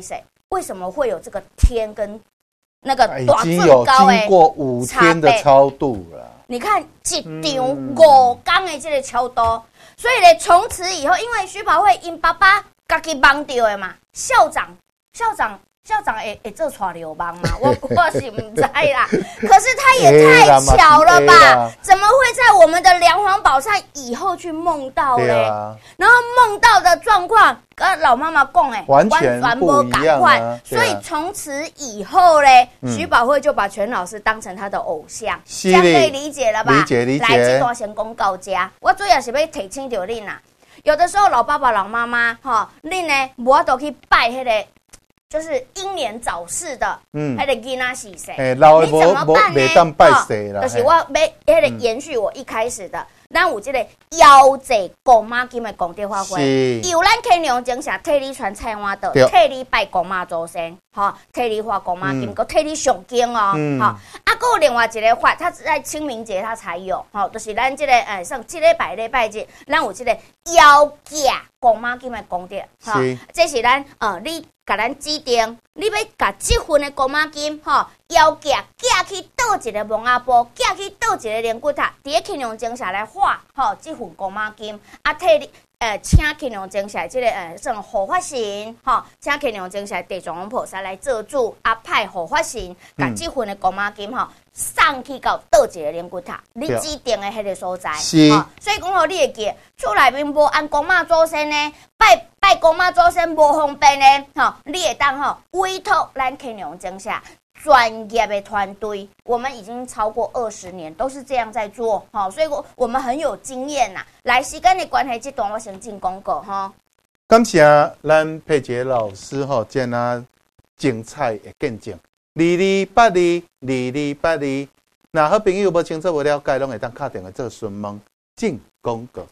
为什么会有这个天跟那个大已经有高经过五天的超度了。 你看一场五天的这个超度，所以呢，从此以后，因为徐保惠因爸爸自己忘掉的嘛，校长校长。校长会会做带流氓嘛？我我是不知啦。可是他也太巧了吧？怎么会在我们的梁皇宝忏以后去梦到嘞？啊、然后梦到的状况跟老妈妈讲哎， 完全不一样、啊。 所以从此以后嘞，嗯、徐保惠就把全老师当成他的偶像，这样可以理解了吧？ 理解理解。 来，这段先公告家，我主要是要提醒到你啦。有的时候老爸爸、老妈妈哈，你呢无法度去拜迄、那个。就是英年早逝的，嗯，还得囡仔是谁？哎，老的你怎么办呢？哦，就是我要迄个延续我一开始的，咱有这个腰济公妈金的功德发挥，有咱天良精神替你传菜碗道，替你拜公妈祖先，哈，替你画公妈金，佮替你上经哦，哈，啊，佮有另外一个法，它在清明节它才有，哈，就是咱这个诶，上这礼拜礼拜日，咱有这个腰架公妈金的功德，哈，这是咱呃你。甲咱指定，你要甲这份的公妈金，吼，腰夹夹去倒一个蒙阿波，夹去倒一个灵骨塔，伫个庆良精舍来画，吼，这份公妈金，啊，替你，呃，请庆良精舍这个呃，算护法神，吼，请庆良精舍地藏王菩萨来做主，啊，派护法神，甲这份的公妈金，吼，送去到倒一个灵骨塔，你指定的迄个所在， 是， 所以讲吼，你会记，厝内面无按公妈祖先呢，拜。拜公妈祖先无方便呢，吼，你会当吼委托咱庆良精舍专业的团队，我们已经超过二十年都是这样在做，吼，所以我我们很有经验呐。来，时间的关系，这段我先进广告哈。 感谢咱佩杰老师吼，这样精彩的见证，二二八二，二二八二。那好朋友无清楚无了解，拢会当打电话做询问，进广告。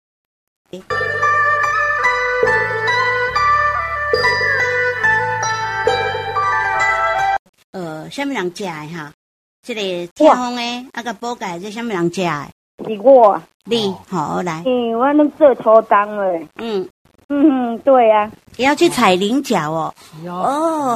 呃，什么人食的哈？这个天风的，啊个补钙，这什么人食的？ 是我。 你好来。 嗯，我拢做初当诶。嗯嗯，对啊。 也要去采菱角哦。 哦。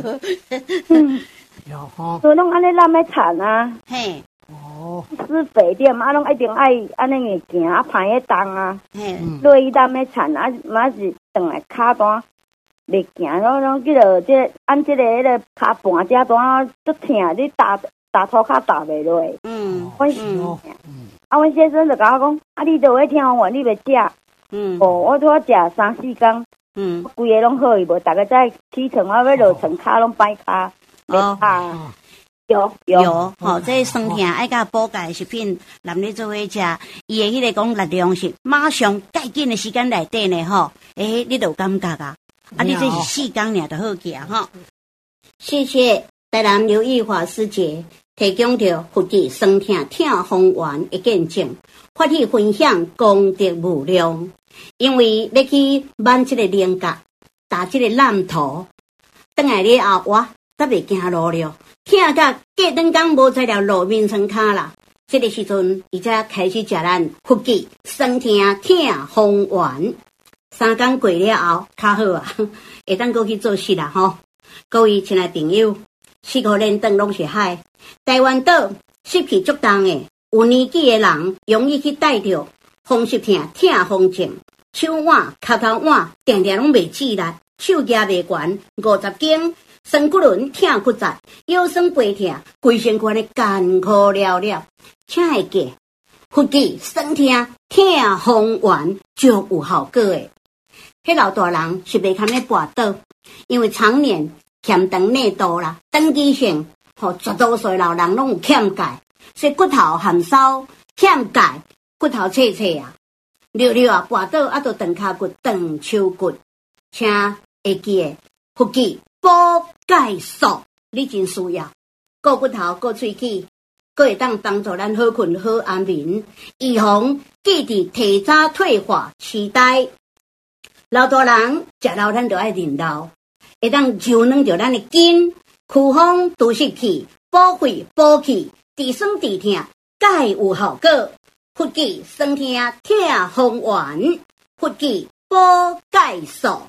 有哈。所以拢安尼咱要产啊。嘿。哦。施肥点啊，拢一定爱安尼个行啊，排个当啊。嘿。所以咱要产啊，嘛是转来卡单。袂行，拢拢记着这按这个迄个骹半只段足疼，你打打涂骹打袂落。嗯，我是嗯，啊，阮先生就甲我讲，啊，你都会听我，你袂食。嗯，哦，我拄好食三四工。嗯，规个拢好，伊无，逐个在起床，我要落床骹拢摆骹，袂怕。有有有，吼，这酸痛爱甲补钙食品，男女做伙食，伊的迄个讲力量是马上介紧的时间内底呢，吼，诶，你就有感觉啊。啊！你这是四工尔就好记啊！哈，谢谢台南刘义华师姐提供着福记酸痛痛风丸的见证，发起分享功德无量。因为要去挽这个菱角，打这个烂头，等来了后我则袂行路了，痛到隔两工无在了路面床骹啦。这个时阵，伊才开始食咱福记酸痛痛风丸。三工过了后，较好啊，会当过去做事啦吼。各位亲爱朋友，四个连登拢是海，台湾岛湿气足重的，有年纪的人容易去带着风湿痛、痛风症，手腕、脚头腕定定拢袂起来，手举袂悬，五十斤，身骨轮痛骨折，腰酸背痛，规身躯的艰苦了了，请会记，福记酸痛痛风丸就有效果的。迄老大人是袂堪咧跋倒，因为常年欠长内度啦，长期性，吼绝大多数老人拢有欠钙，所以骨头含梢欠钙，骨头脆脆啊，溜溜啊跋倒啊，都断骹骨、断手骨，请会记诶，福记补钙素，你真需要，顾骨头、顾喙齿，佫会当帮助咱好困、好安眠，预防记忆提早退化、痴呆。老大人食老，咱就爱忍老，会当柔软着咱的筋，驱风除湿气，补肺补气，治酸治痛，钙有效果。福记酸痛痛风丸，福记补钙素。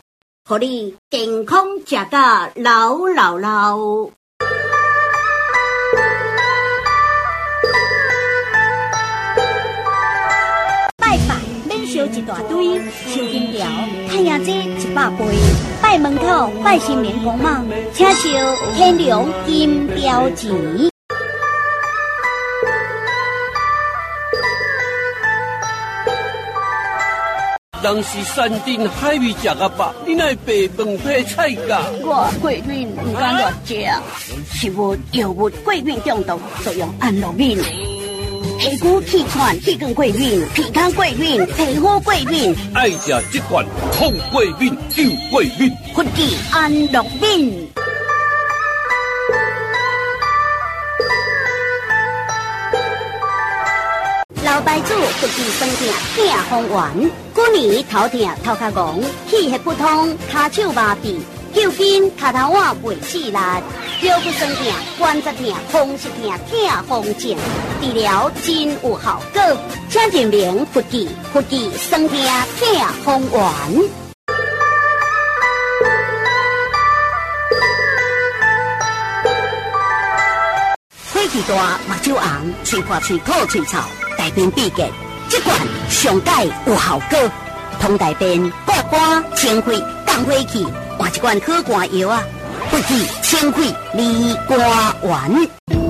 互你健康食甲老老老。拜拜，免烧一大堆，烧金条、太阳节一百杯。拜门口拜新年公嘛，请烧天龙金雕钱。 人是山珍海味食甲饱，你乃白饭配菜甲。 我过敏唔敢乱食，食物药物过敏中毒，就用安乐敏。皮肤气喘、气管过敏、皮肤过敏、皮肤过敏， 爱食这款抗过敏、救过敏， 福记安乐敏。老牌子福记酸痛痛风丸，古年头痛头壳戆，气血不通，骹手麻痹，抽筋骹头腕袂死力，腰骨酸痛、关节痛、风湿痛、痛风症，治疗真有效果。请认明福记福记酸痛痛风丸。火气大，目睭红，嘴破嘴吐嘴臭。大便秘结，这款上解有效果，通大便、刮干、清肺、降火气，换一罐好肝药啊！福记清肺利肝丸。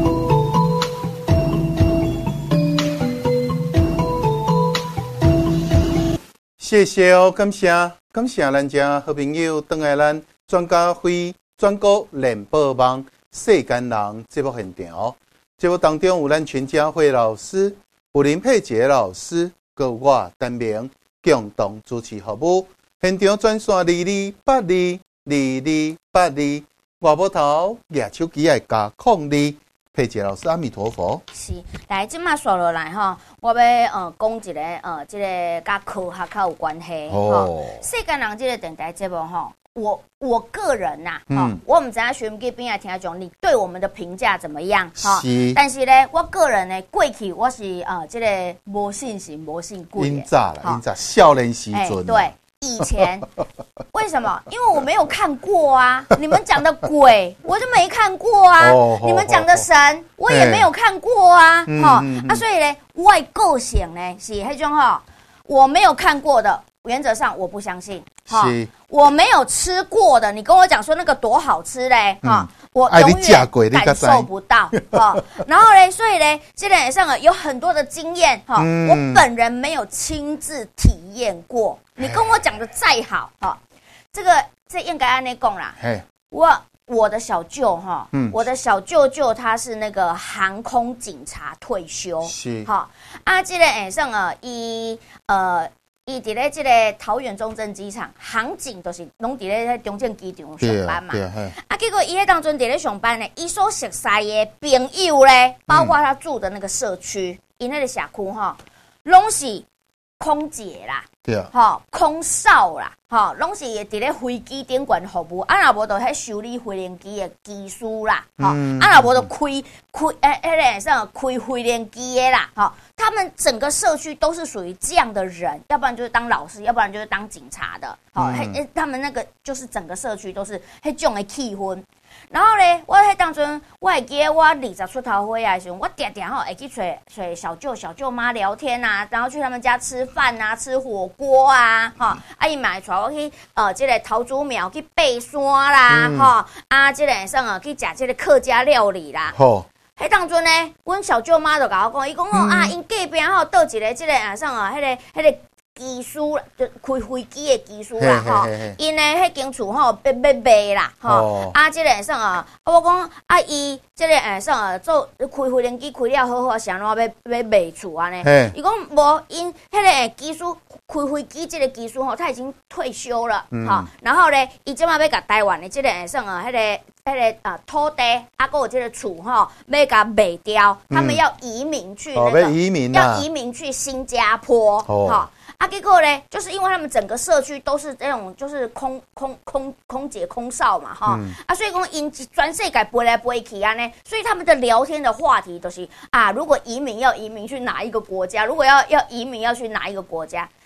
谢谢哦，感谢感谢咱遮好朋友登来咱专家会专国联播网世间人节目现场哦。节目当中有咱全家会老师。有林佩杰老师，跟我陈明共同主持服务。现场专线二二八二二二八二，外母头举手机爱加控二。佩杰老师，阿弥陀佛。 是，来，即马说落来吼，我要呃讲一个呃，即、这个甲科学较有关系吼。哦、世间人即个电台节目吼。我我个人呐、啊，嗯、哦，我们知影收音机边仔听众，你对我们的评价怎么样？哈、哦，但是呢，我个人呢，过去我是呃，这个无信心、无信鬼。 因早啦，因早少年时阵、欸。 对，以前为什么？因为我没有看过啊。你们讲的鬼，我就没看过啊。哦、你们讲的神，哦、我也没有看过啊。哈、欸哦嗯嗯、啊，所以呢，我的个性呢是迄种哈，我没有看过的。原则上我不相信，哈，我没有吃过的，你跟我讲说那个多好吃嘞，哈、嗯，我永远感受不到，哈。然后嘞，所以嘞，这点上有很多的经验，哈、嗯，我本人没有亲自体验过。你跟我讲的再好，哈，这个这应该按那讲啦，我我的小舅哈，嗯，我的小舅舅他是那个航空警察退休，是，哈，啊，这个哎上啊，伊呃。伊伫咧即个桃园中正机场，航警都是拢伫咧中正机场上班嘛。啊，结果伊迄当阵伫咧上班呢，伊所熟悉的朋友咧，包括他住的那个社区，因那个社区哈，拢是空姐啦，对啊，吼空少啦，吼拢是伫咧飞机顶管服务，啊，若无就迄修理飞行机的技师啦，吼、嗯，啊，若无就开开诶，迄个啥开飞行机的啦，吼。他们整个社区都是属于这样的人，要不然就是当老师，要不然就是当警察的。好、嗯哦，他们那个就是整个社区都是迄种的气氛。然后呢，我迄当阵，我会记得我二十出头岁的时候，我常常吼会去找找小舅、小舅妈聊天啊，然后去他们家吃饭啊，吃火锅啊，哈、哦，啊伊嘛会带我去呃这个桃竹苗去爬山啦，哈、嗯哦，啊这个上啊去食这个客家料理啦。好。迄当阵呢，阮小舅妈就甲我讲，伊讲哦啊，因隔壁吼倒一个即个啊啥啊，迄个迄个技师，就开飞机的技师啦吼，因呢迄间厝吼要要卖啦吼，啊即个啥啊，我讲啊伊即个诶啥啊做开飞行机开了好好，啥怎要要卖厝安尼？伊讲无，因迄个技师开飞机即个技师吼，他已经退休了哈，然后咧，伊即马要甲台湾的即个诶啥啊，迄个。迄个啊土地，啊，还有这个厝吼，要甲卖掉，他们要移民去那个， 要移民要移民去新加坡，哈。啊，结果呢，就是因为他们整个社区都是这种，就是空空空空姐空少嘛，哈、嗯、啊，所以讲因全世界飞来飞去啊呢，所以他们的聊天的话题都是啊，如果移民要移民去哪一个国家，如果要要移民要去哪一个国家。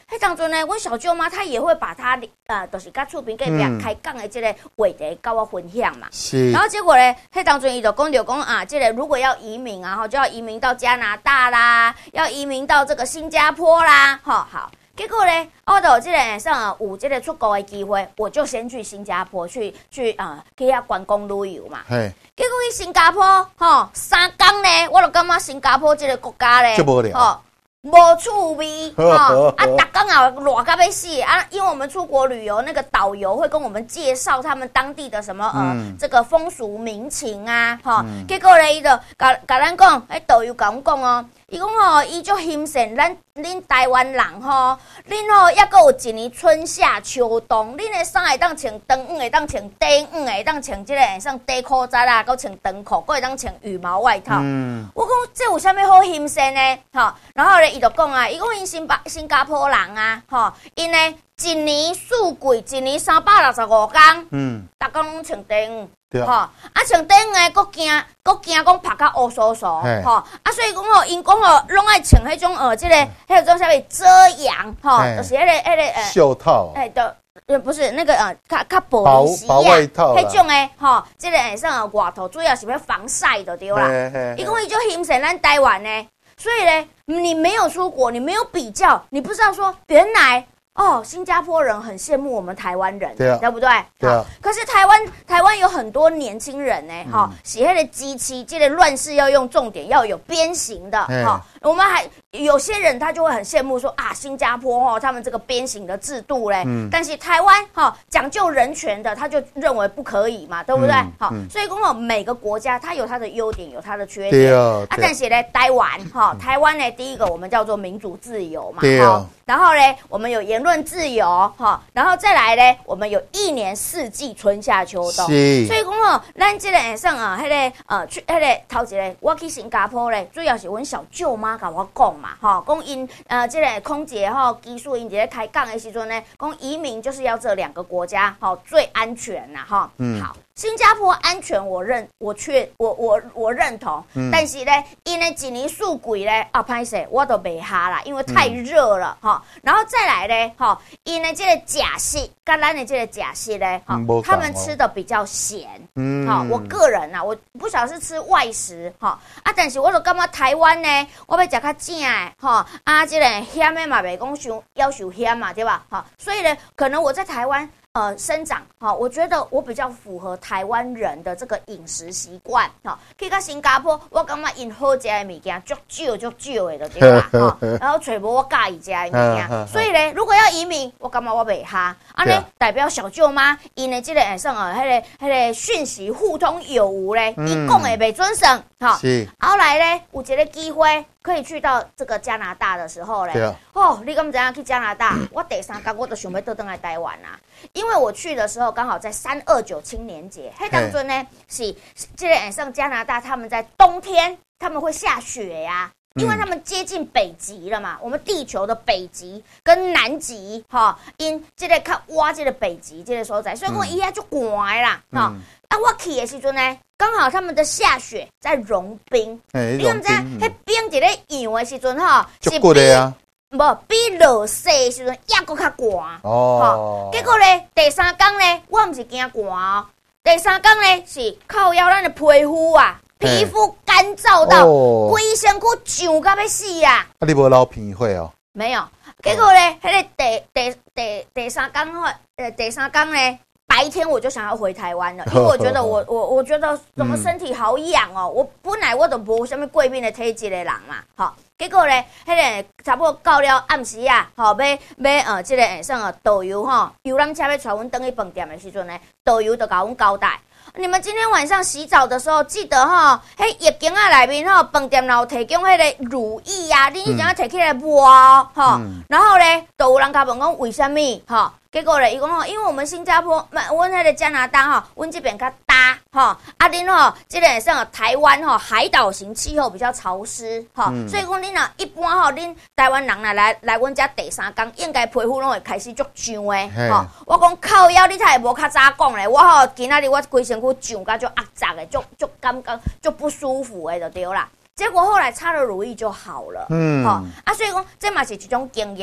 迄当中呢，我小舅妈她也会把她呃，就是甲厝边隔壁开讲的这个话题跟我分享嘛。 是。 然后结果呢，迄当中伊就讲就讲啊，这个如果要移民啊，就要移民到加拿大啦，要移民到这个新加坡啦，哈好。结果呢，我就这个上有这个出国的机会，我就先去新加坡去去啊，去遐观光旅游嘛。 嘿。 结果去新加坡，吼三天呢，我就感觉新加坡这个国家呢， 就无聊。 吼无趣味，吼啊，逐天啊热到要死啊！因为我们出国旅游，那个导游会跟我们介绍他们当地的什么呃、嗯、这个风俗民情啊，吼、嗯。结果呢，伊就甲甲咱讲，迄导游甲阮讲哦。伊讲吼，伊就欣赏咱恁台湾人吼，恁吼抑阁有一年春夏秋冬，恁的衫会当穿长羽，会当穿短羽，会当穿即个像短裤仔啦，搁穿长裤，搁会当穿羽毛外套。嗯，我讲这有啥物好欣赏呢？吼，然后咧，伊就讲啊，伊讲因新巴新加坡人啊，吼，因呢一年四季，一年三百六十五天，嗯，逐工拢穿短羽。吼，啊，穿短羽诶，搁惊，搁惊讲拍甲乌酥酥，吼，啊，所以讲吼，因讲吼，拢爱穿迄种呃，即个迄种啥物遮阳，吼，就是迄个迄个呃， 袖套， 哎，的，呃，不是那个呃，较较保湿啊，迄种诶，吼，即个会上外头主要是要防晒的对啦。伊讲伊就欣赏咱台湾呢，所以咧，你没有出国，你没有比较，你不知道说原来。哦，新加坡人很羡慕我们台湾人，对、啊、对不对？对啊。可是台湾台湾有很多年轻人呢，哈、嗯，喜欢的机器，这个乱世要用重点，要有鞭刑的，哈。我们还有些人他就会很羡慕说啊，新加坡哈、哦，他们这个鞭刑的制度嘞，嗯、但是台湾哈、哦、讲究人权的，他就认为不可以嘛，对不对？好、嗯嗯，所以讲哦，每个国家它有它的优点，有它的缺点，对啊。啊但是呢，台湾哈、哦，台湾呢，第一个我们叫做民主自由嘛，哈、哦。然后呢，我们有言论自由哈，然后再来呢，我们有一年四季春夏秋冬，所以讲哦，咱这个下上啊，迄、那个呃，去迄、那个头一个，我去新加坡咧，主要是阮小舅妈甲我讲嘛，哈，讲因呃这个空姐吼，技术因在开讲的时阵呢，讲移民就是要这两个国家，哈，最安全呐，哈，嗯，好。新加坡安全我认我确我我我认同，嗯、但是呢，因为一年四季呢啊，歹势我都袂下啦，因为太热了哈、嗯。然后再来呢，哈，因为这个假戏跟咱的这个假戏呢，哈、嗯，他们吃的比较咸，嗯，好，我个人啊，我不晓得是吃外食哈啊，但是我就感觉台湾呢，我要食较正的哈啊，这个咸的嘛袂讲伤要求咸嘛，对吧？哈，所以呢，可能我在台湾。呃，生长哈，我觉得我比较符合台湾人的这个饮食习惯哈。去到新加坡，我感觉因好食的物件足少足少的就对啦哈。然后找无我介意食的物件，所以呢，如果要移民，我感觉我袂哈。安尼代表小舅妈因的这个下上啊，迄个迄个讯息互通有无咧，伊讲的袂准算哈。是。后来咧，有一个机会。可以去到这个加拿大的时候嘞，啊、哦，你敢知影去加拿大？我第三天我就想要倒转来台湾啊，因为我去的时候刚好在三二九青年节，迄当中呢是这个上加拿大他们在冬天他们会下雪呀、啊。因为他们接近北极了嘛，我们地球的北极跟南极，哈，因这个较挖这个北极这个所在，所以讲伊遐就寒啦，哈、嗯。啊，我去的时阵呢，刚好他们的下雪在融冰，欸、你敢知？迄冰伫咧融的时阵哈，是比啊，无比落雪的时阵也搁较寒哦。結果咧，第三天咧，我唔是驚寒哦，第三天咧是靠腰咱的皮膚啊。皮膚乾燥到，規身軀脹到要死啊！ 啊，你無流鼻血哦？ 沒有。結果咧，迄、那個第第第第三天呃，第三天咧，白天我就想要回台灣了，因為我覺得我我我覺得怎麼身體好癢哦，嗯、我本來我都無什麼貴賓的體質的人嘛，好。結果咧，迄、那個差不多到了暗時啊，吼，要要呃，這個誒，像呃導遊吼，遊覽車要帶阮轉去飯店的時陣咧，導遊就甲阮交代。你們今天晚上洗澡的時候，記得哈，迄浴巾啊內面哈，飯店有提供迄個乳液啊，你一定要摕起來抹哦，哈、嗯。然後咧，就有人甲問講為什麼哈？結果咧，伊講吼，因為我們新加坡，阮迄個加拿大哈，阮這邊較大哈，啊恁吼，這個像台灣哈，海島型氣候比較潮濕哈，嗯、所以講恁啊，一般哈，恁台灣人來來來阮遮第三天，應該皮膚攏會開始足脹誒，哈。我講靠腰，你太無較早講咧，我吼今仔日我規身軀脹甲足壓雜誒，足足感覺足不舒服誒，就對啦。結果後來擦了乳液就好了，嗯，好啊，所以講這嘛是一種經驗。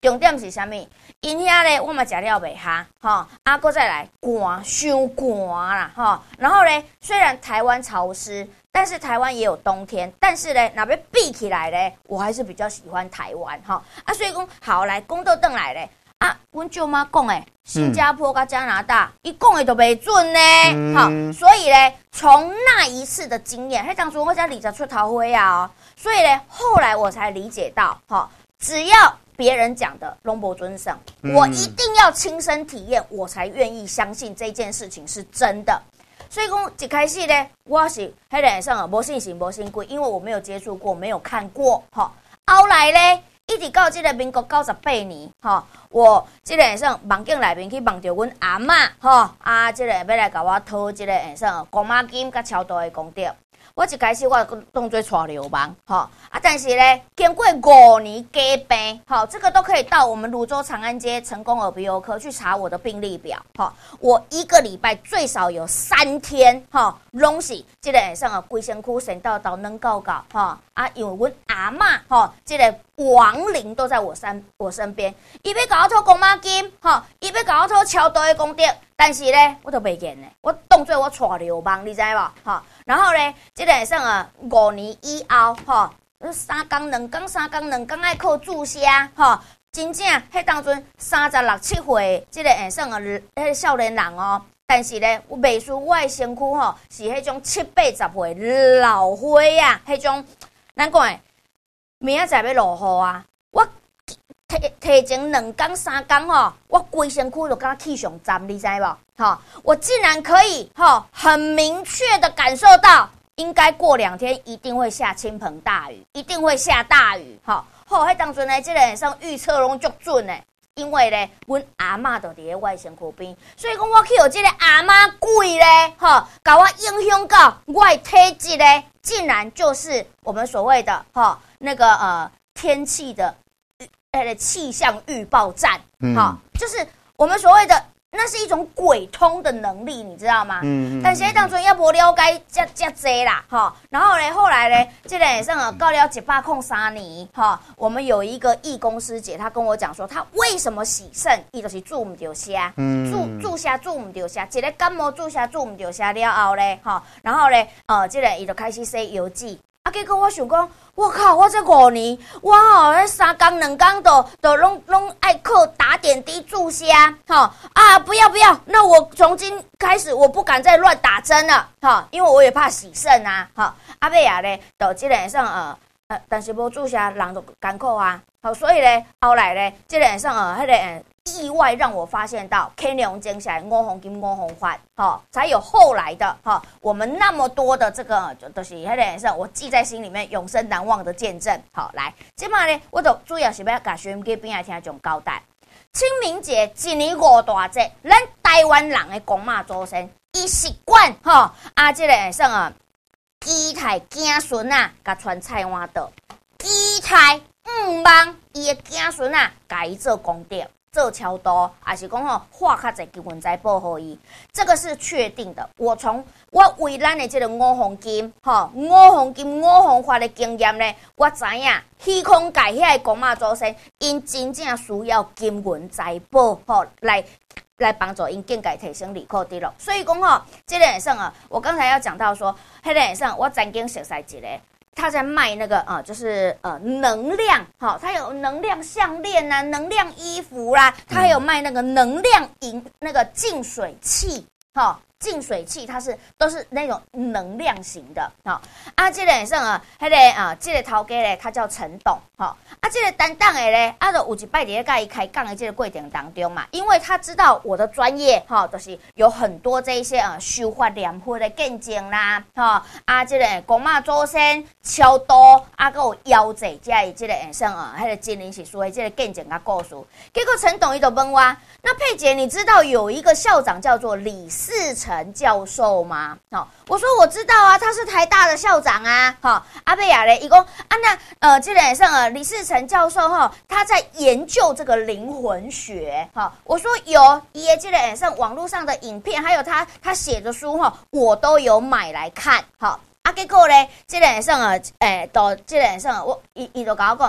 重点是啥物？因遐咧，我嘛食了袂下，吼，啊，搁再来寒，伤寒啦，吼。然后咧，虽然台湾潮湿，但是台湾也有冬天，但是咧，若要比起来咧，我还是比较喜欢台湾，吼。啊，所以讲好来，讲到转来咧，啊，阮舅妈讲诶，新加坡甲加拿大，伊讲诶都袂准呢，好、嗯，所以咧，从那一次的经验，迄当初我才二十出头岁啊、哦，所以咧，后来我才理解到，哈，只要别人讲的拢无准绳，我一定要亲身体验，我才愿意相信这件事情是真的。所以讲一开始呢，我是迄个上啊，无信心无信鬼，因为我没有接触过，没有看过，哈。后来呢，一直到这个民国九十八年，哈，我这个上梦境内面去梦到阮阿嬷，哈啊，这个要来甲我讨这个上公妈金甲超大的功德。我一开始我当作带流氓，吼啊！但是呢，经过五年加病，好，这个都可以到我们泸州长安街成功耳鼻喉科去查我的病历表，哈，我一个礼拜最少有三天，哈，拢是这个下上啊，规身躯神到到能够搞，哈啊，因为阮阿嬷，哈，这个亡灵都在我身我身边，伊要搞我讨公妈金，哈，伊要搞我讨超大的功德。但是呢，我都袂见呢，我当作我带流氓，你知无？哈，然后呢，这个下上啊，五年以后，哈，三工两工三工两工爱靠注射，哈，真正迄当阵三十六七岁，这个下上啊，迄少年人哦，但是呢，我袂输我的身躯吼，是迄种七八十岁老花啊，迄种，咱讲诶，明仔载要落雨啊，我。提提前两工三工吼，我规身躯就敢气上站，你知无？哈，我竟然可以哈很明确的感受到，应该过两天一定会下倾盆大雨，一定会下大雨。哈，好，迄当阵呢，这个上预测拢足准诶，因为咧，阮阿嬷就伫咧我身躯边，所以讲我去有这个阿嬷鬼咧，哈，甲我影响到我的体质咧，竟然就是我们所谓的哈那个呃天气的。的气象预报站，好、嗯，就是我们所谓的，那是一种鬼通的能力，你知道吗？嗯，但是当中也无了解这这多啦，哈。然后呢，后来呢，这个上啊，到了一百零三年，哈，我们有一个义工师姐，她跟我讲说，她为什么洗肾，伊就是注唔到虾，嗯，注注虾注唔到虾，一个感冒注虾注唔到虾了后呢，哈，然后呢，呃，这个伊就开始写游记。啊！结果我想讲，我靠！我这五年，我哦，那三工两工都都拢拢爱靠打点滴注射，哈啊！不要不要，那我从今开始我不敢再乱打针了，哈，因为我也怕洗肾啊，哈。啊尾啊咧，就即个上呃呃，但是无注射人就艰苦啊，好，所以咧后来咧，即个上呃迄个。意外让我发现到 K 龙精下五红金五红花，哈，才有后来的哈，我们那么多的这个就是迄个是我记在心里面永生难忘的见证。好，来，即马呢，我就主要是要甲收音机边仔听种交代。清明节一年五大节，咱台湾人的公妈祖先，伊习惯哈啊，这个算啊，基台子孙啊，甲传菜碗倒，基台毋忙伊的子孙啊，甲伊做功德。做超多，还是讲吼画较侪基本在保护伊，这个是确定的。我从我为咱的这个五红金，吼五红金五红花的经验呢，我知影虚空界遐的公妈祖先，因真正需要金银财宝，吼来来帮助因境界提升利可得咯。所以讲吼，这个上啊，我刚才要讲到说，迄个上我曾经熟悉一个。他在卖那个啊、呃，就是呃能量，好，他有能量项链啊，能量衣服啦、啊，他还有卖那个能量饮那个净水器，好，净水器它是都是那种能量型的，好，啊，这个上啊，迄个啊，这个头家咧，他叫陈董，好，啊，这个担当的咧，啊，就有一摆伫甲伊开讲的这个过程当中嘛，因为他知道我的专业，哈，就是有很多这一些啊修法念佛的见证啦，哈，啊，这个公妈祖先超多，啊，还有妖济这的这个下上啊，迄个真人实事的这个见证甲故事，结果陈董伊就问我，那佩姐，你知道有一个校长叫做李世成教授吗？好，我说我知道啊，他是台大的校长啊。好，阿贝亚嘞，一共啊那呃，这个上呃李世成教授哈，他在研究这个灵魂学。好，我说有，也这个上网络上的影片，还有他他写的书哈，我都有买来看。好。啊，结果咧，这个上啊，诶、欸，到这个上，我伊伊就甲我讲，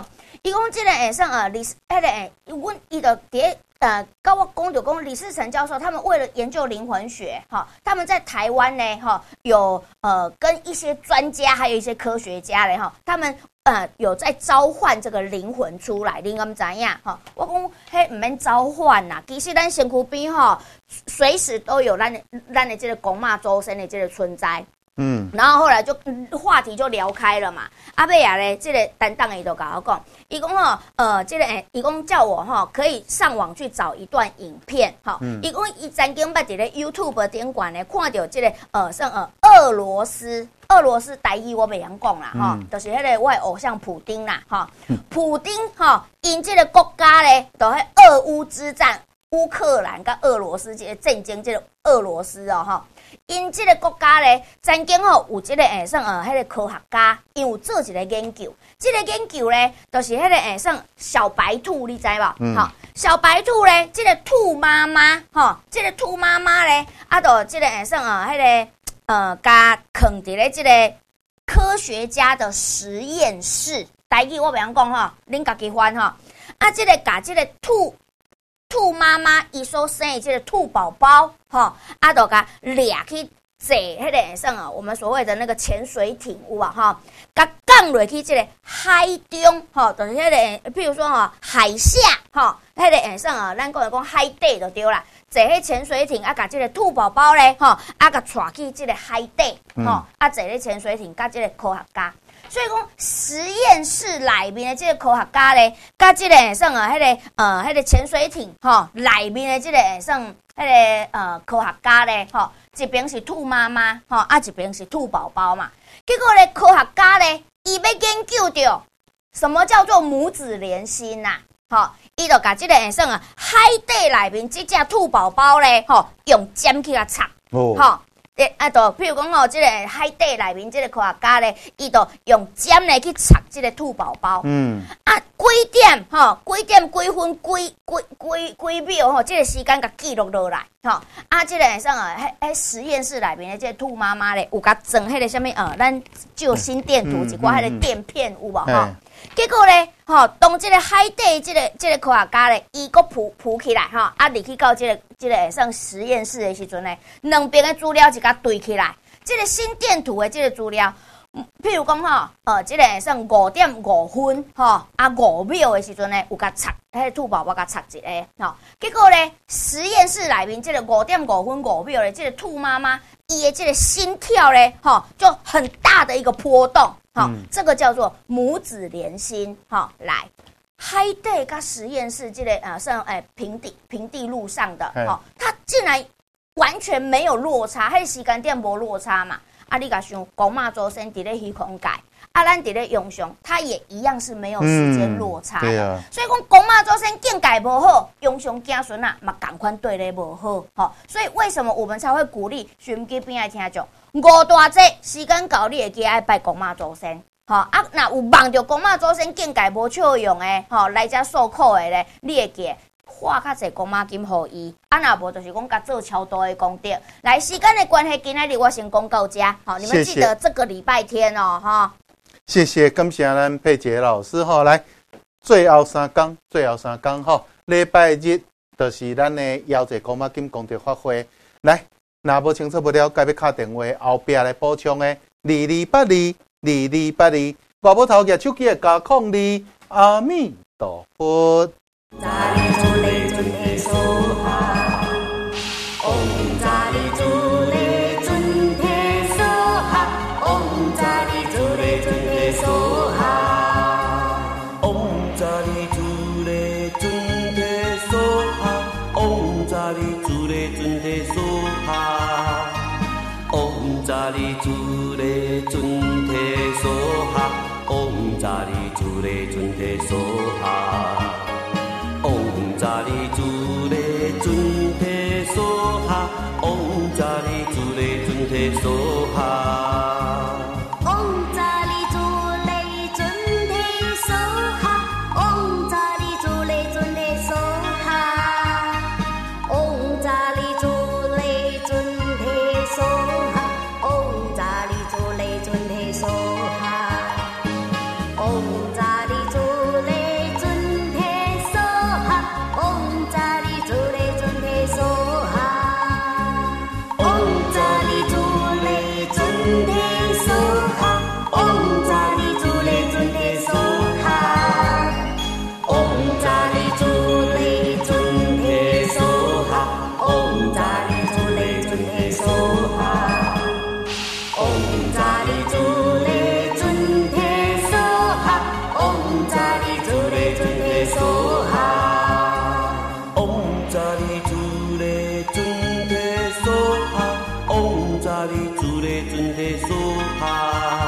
伊讲这个诶，像呃李，迄个诶，阮伊的伫呃，跟我讲就讲李世成教授，他们为了研究灵魂学，哈，他们在台湾呢，哈，有呃跟一些专家，还有一些科学家嘞，哈，他们呃有在召唤这个灵魂出来，你敢知影？哈，我讲嘿，唔免召唤呐，其实咱身躯边哈，随时都有咱的咱的这个公妈周身的这个存在。嗯，然后后来就、嗯、话题就聊开了嘛。阿贝亚咧，这个担当的都跟我讲，伊讲哦，呃，这个诶，伊讲叫我哈、哦、可以上网去找一段影片，哈、嗯，伊讲伊曾经捌伫咧 YouTube 顶管咧看到这个呃，像呃俄罗斯，俄罗斯台语我袂晓讲啦，哈、嗯，就是迄个我的偶像普丁啦，哈、嗯，普丁哈，因、哦、这个国家咧，就迄俄乌之战，乌克兰跟俄罗斯这个战争，这个俄罗斯哦，哈。因这个国家咧，曾经吼有这个诶，算呃，迄个科学家，因有做一个研究。这个研究咧，就是迄个诶，算小白兔，你知无？嗯。好，小白兔咧，这个兔妈妈，吼，这个兔妈妈咧，啊，就这个诶，算呃，迄个呃，加放伫咧这个科学家的实验室。台语我袂晓讲吼，恁家己翻吼。啊，这个甲这个兔。兔妈妈伊所生的这个兔宝宝，吼，啊，就甲掠去坐迄个算啊，我们所谓的那个潜水艇有啊，吼，甲降落去这个海中，吼，就是迄个，譬如说吼海下，吼，迄个诶算啊，咱讲来讲海底就对啦，坐迄潜水艇啊，甲这个兔宝宝咧，吼，啊，甲带去这个海底，吼，啊，坐咧潜水艇，甲这个科学家。所以讲实验室内面的这个科学家咧，甲这个算啊，迄个呃，迄个潜水艇吼内面的这个算迄个呃科学家咧，吼一边是兔妈妈，吼啊一边是兔宝宝嘛。结果咧，科学家咧，伊要研究到什么叫做母子连心呐、啊，吼，伊就甲这个算啊海底内面这只兔宝宝咧，吼用尖去甲插，吼、哦。诶，啊，就譬如讲吼，即、這個海底内面即個科學家咧，伊就用尖咧去插即個兔寶寶。嗯。啊，幾點吼？幾點幾分幾幾幾幾秒吼？即、這個時間甲記錄落來，吼。啊，即、這個像啊，喺喺實驗室內面的即個兔媽媽咧，有甲裝迄個啥物呃，咱就心電圖一寡迄個墊片有無吼？嗯、結果咧，吼，當即個海底即、這個即、這個科學家咧，伊個浮浮起來吼，啊，入去到即、這個即、這個像實驗室的時陣咧，兩邊的資料一甲對起來，即、這個心電圖的即個資料。譬如講吼，呃，即、這個算五點五分，吼，啊五秒的時陣咧，有甲插，迄個兔寶寶甲插一個，吼，結果咧，實驗室內面即個五點五分五秒的即個兔媽媽，伊的即個心跳咧，吼，就很大的一個波動，吼、嗯，這個叫做母子連心，吼，來，海底甲實驗室即、這個呃，算誒平地平地路上的，吼，它竟然完全沒有落差，迄個時間點無落差嘛。啊，你甲想，公媽祖先佇咧虛空界，啊，咱佇咧用上，它也一樣是沒有時間落差的。嗯啊、所以講，公媽祖先境界無好，用上子孫啊，嘛同款對咧無好。吼，所以為什麼我們才會鼓勵收音機邊愛聽眾，五大節時間到，你會記愛拜公媽祖先。吼，啊，若有望着公媽祖先境界無笑用誒，吼，來遮受苦誒咧，你會記。花較濟公媽金予伊，啊若無就是講甲做超多的功德。來時間的關係，今仔日我先講到這，好，你們記得這個禮拜天哦，哈。 謝謝，感謝咱佩杰老師吼，來最後三天，最後三天吼，禮拜日就是咱的夭折公媽金功德法會。來，若無清楚不了解，要敲電話後壁來補充的，二二八二，二二八二，外母頭舉手機的加控二，阿彌陀佛。扎里竹雷准提梭哈，唵扎里竹雷准提梭哈，唵扎里竹雷准提梭哈，唵扎里竹雷准提梭哈，唵扎里竹雷准提梭哈，唵扎里竹雷准提梭哈，唵扎里竹雷准提梭哈。唵扎里竹雷准提梭哈，唵扎里竹雷准提梭哈，唵扎里竹雷准提梭哈，唵扎里竹雷准提梭哈，唵扎里竹雷准提梭哈，唵扎里竹雷准提梭哈，唵扎。